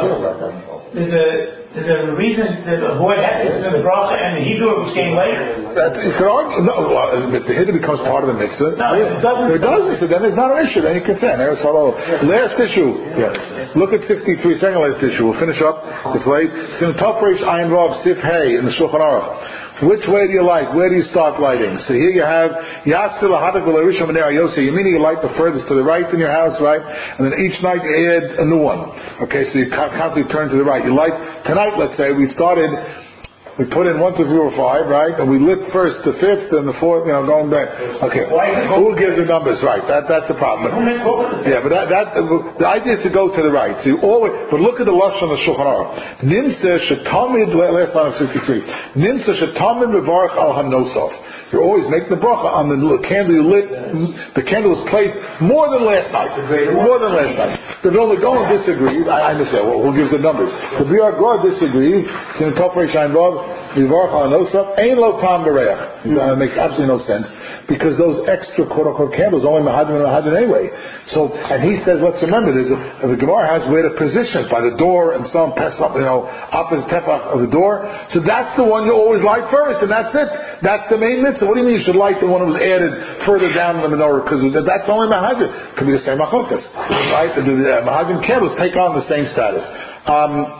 Speaker 4: bracha, there's a There's a reason to avoid that. The bracha and the Hebrew which came later.
Speaker 1: That, you could argue, no, well, if the Hiddur becomes part of the mitzvah.
Speaker 4: No, it doesn't.
Speaker 1: It doesn't. So then it's not an issue. Then you can say, Neros Halal. Last issue. Yeah. Look at sixty-three, second last issue. We'll finish up. It's late. Sim Tov Reish Ayin Vav Sif Hey in the Shulchan Aruch. Which way do you like? Where do you start lighting? So here you have Yatzil Hadak V'Leirisham B'nei Yosi. You meaning you light the furthest to the right in your house, right? And then each night you add a new one. Okay, so you constantly turn to the right. You light tonight. Let's say we started. We put in one, two, three, four, five, right? And we lit first the fifth and the fourth, you know, going back. Okay. Who gives the numbers, right? That, that's the problem. Yeah, but that, that, the idea is to go to the right. So you always, but look at the lashon of the Shulchan Aruch. Nimsa shetamid, last line of sixty-three. Nimsa shetamid mevarach al hanosaf. You're always making the bracha on the candle you lit. The candle was placed more than last night. More than last night. The Vilna Gaon disagrees. I understand. Well, who gives the numbers? The Biur Gur disagrees. It's in the Tov Reish Ayin Vav. Yivarach al hanosaf. Ein lo tam bereach. It makes absolutely no sense because those extra quote unquote candles only mahadin and mahadin anyway. So, and he says, let's remember, there's a, the Gemara has where to position by the door and some pass up, you know, opposite tefach of the door. So that's the one you always light first, and that's it. That's the main mitzvah. What do you mean you should light the one that was added further down in the menorah? Because that's only mahadin. It could be the same machokas, right? The, the, the mahadin candles take on the same status. Um,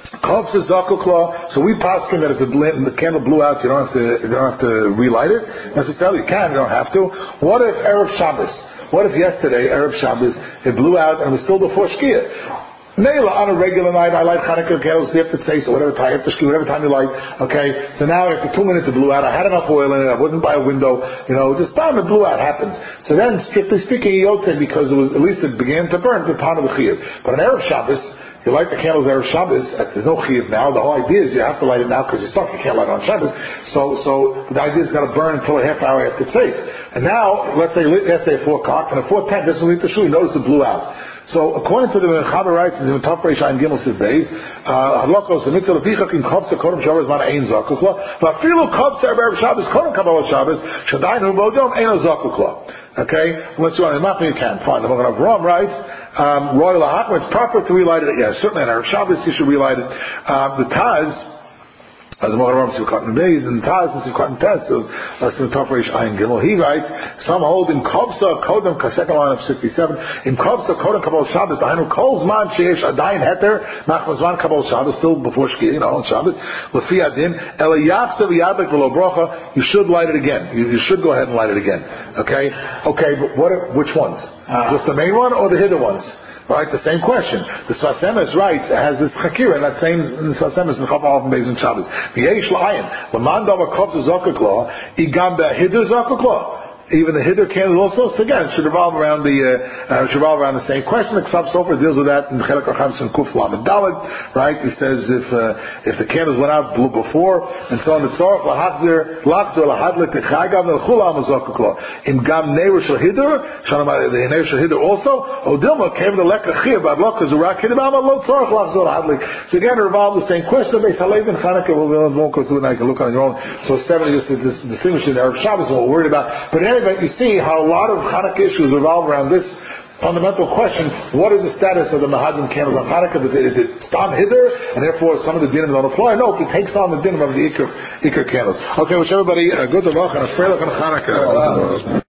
Speaker 1: So we paskin that if the, the candle blew out, you don't have to you don't have to relight it necessarily. You can, you don't have to. What if Erev Shabbos? What if yesterday Erev Shabbos it blew out and it was still before Shkia? Neila, on a regular night, I light Hanukkah candles, you have to say so, whatever time, after Shkia, whatever time you light, okay? So now after two minutes it blew out, I had enough oil in it, I wasn't by a window, you know, just time it blew out, happens. So then, strictly speaking, Yotzei, because it was, at least it began to burn, the time of the Chiyuv. But on Erev Shabbos, you light the candles Erev Shabbos, there's no Chiyuv now, the whole idea is you have to light it now because you're stuck, you can't light it on Shabbos. So, so the idea is it's got to burn until a half hour after it's safe. And now, let's say, let's say at four o'clock, and at four ten, this will lead to Shul, you notice it blew out. So according to the Mechaber writes in the Tov Reish Ayin Gimel Siv Beis, halakos the mitzvah lefichak in kovsa kodem Shabbos man ein zakukla, va'afilu kovsa erev Shabbos kodem kabbalah Shabbos shadayin hu bodom ein zakukla. Okay, unless you want to not, you can. Fine. The Magen Avraham writes, um, royal ahakma, it's proper to relight it. Yeah, certainly on erev Shabbos you should relight it. Um, the Taz. As the Magen Avraham Sivkat Nebeis and Taz and Sivkat Tez of Tov Reish Ayin Gimel, he writes, some hold in Kovsa Kodem, second line of sixty-seven, in Kovsa Kodem Kabbalah Shabbos, Dahinu Kol Zman Sheyesh Adayin Heter, Nachman Zman Kabbalah Shabbos, still before Shkia, you know, on Shabbos, Lefi Adin, Ela Yafsa V'Yadlik V'Lo Brocha, you should light it again. You, you should go ahead and light it again. Okay? Okay, but what are, which ones? Uh, Just the main one or the hidden ones? Right, the same question. The Sfas Emes writes, has this chakira, and that same Sfas Emes in Chavav and Beis and Shabbos. V'yesh la'ayin, l'man davar kovzu zakukla, igam be'hidur zakukla. Even the Hiddur candle also, so again, it should revolve around the, uh, uh, should revolve around the same question. The Ksav Sofer deals with that in Chelek Racham Sim Kuf Lamed Daled, right? He says if, uh, if the candles went out before, and so on the Tzorach, lahachzir, lachzir, lahadlik, techagav, nelchulam, azokuklo. Im gam neiru shel Hiddur, shanam, the neiru shel Hiddur also, odilma, came the lekach chir, bad lokaz, urak, hidabam, lo tzorach, lachzir, lahadlik. So again, it revolves the same question. Beis Halev and Chanukah, we won't go through it, and I can look on your own. So seventy is distinguishing Erev Shabbos, what we're worried about. But anyway, you see how a lot of Hanukkah issues revolve around this fundamental question: what is the status of the Mahadin candles on Hanukkah? Is it, is it Stam Hiddur, and therefore some of the dinim don't apply? No, it takes on the dinim of the Iker, Iker candles. Okay, wish everybody a good luck and a fair luck on Hanukkah.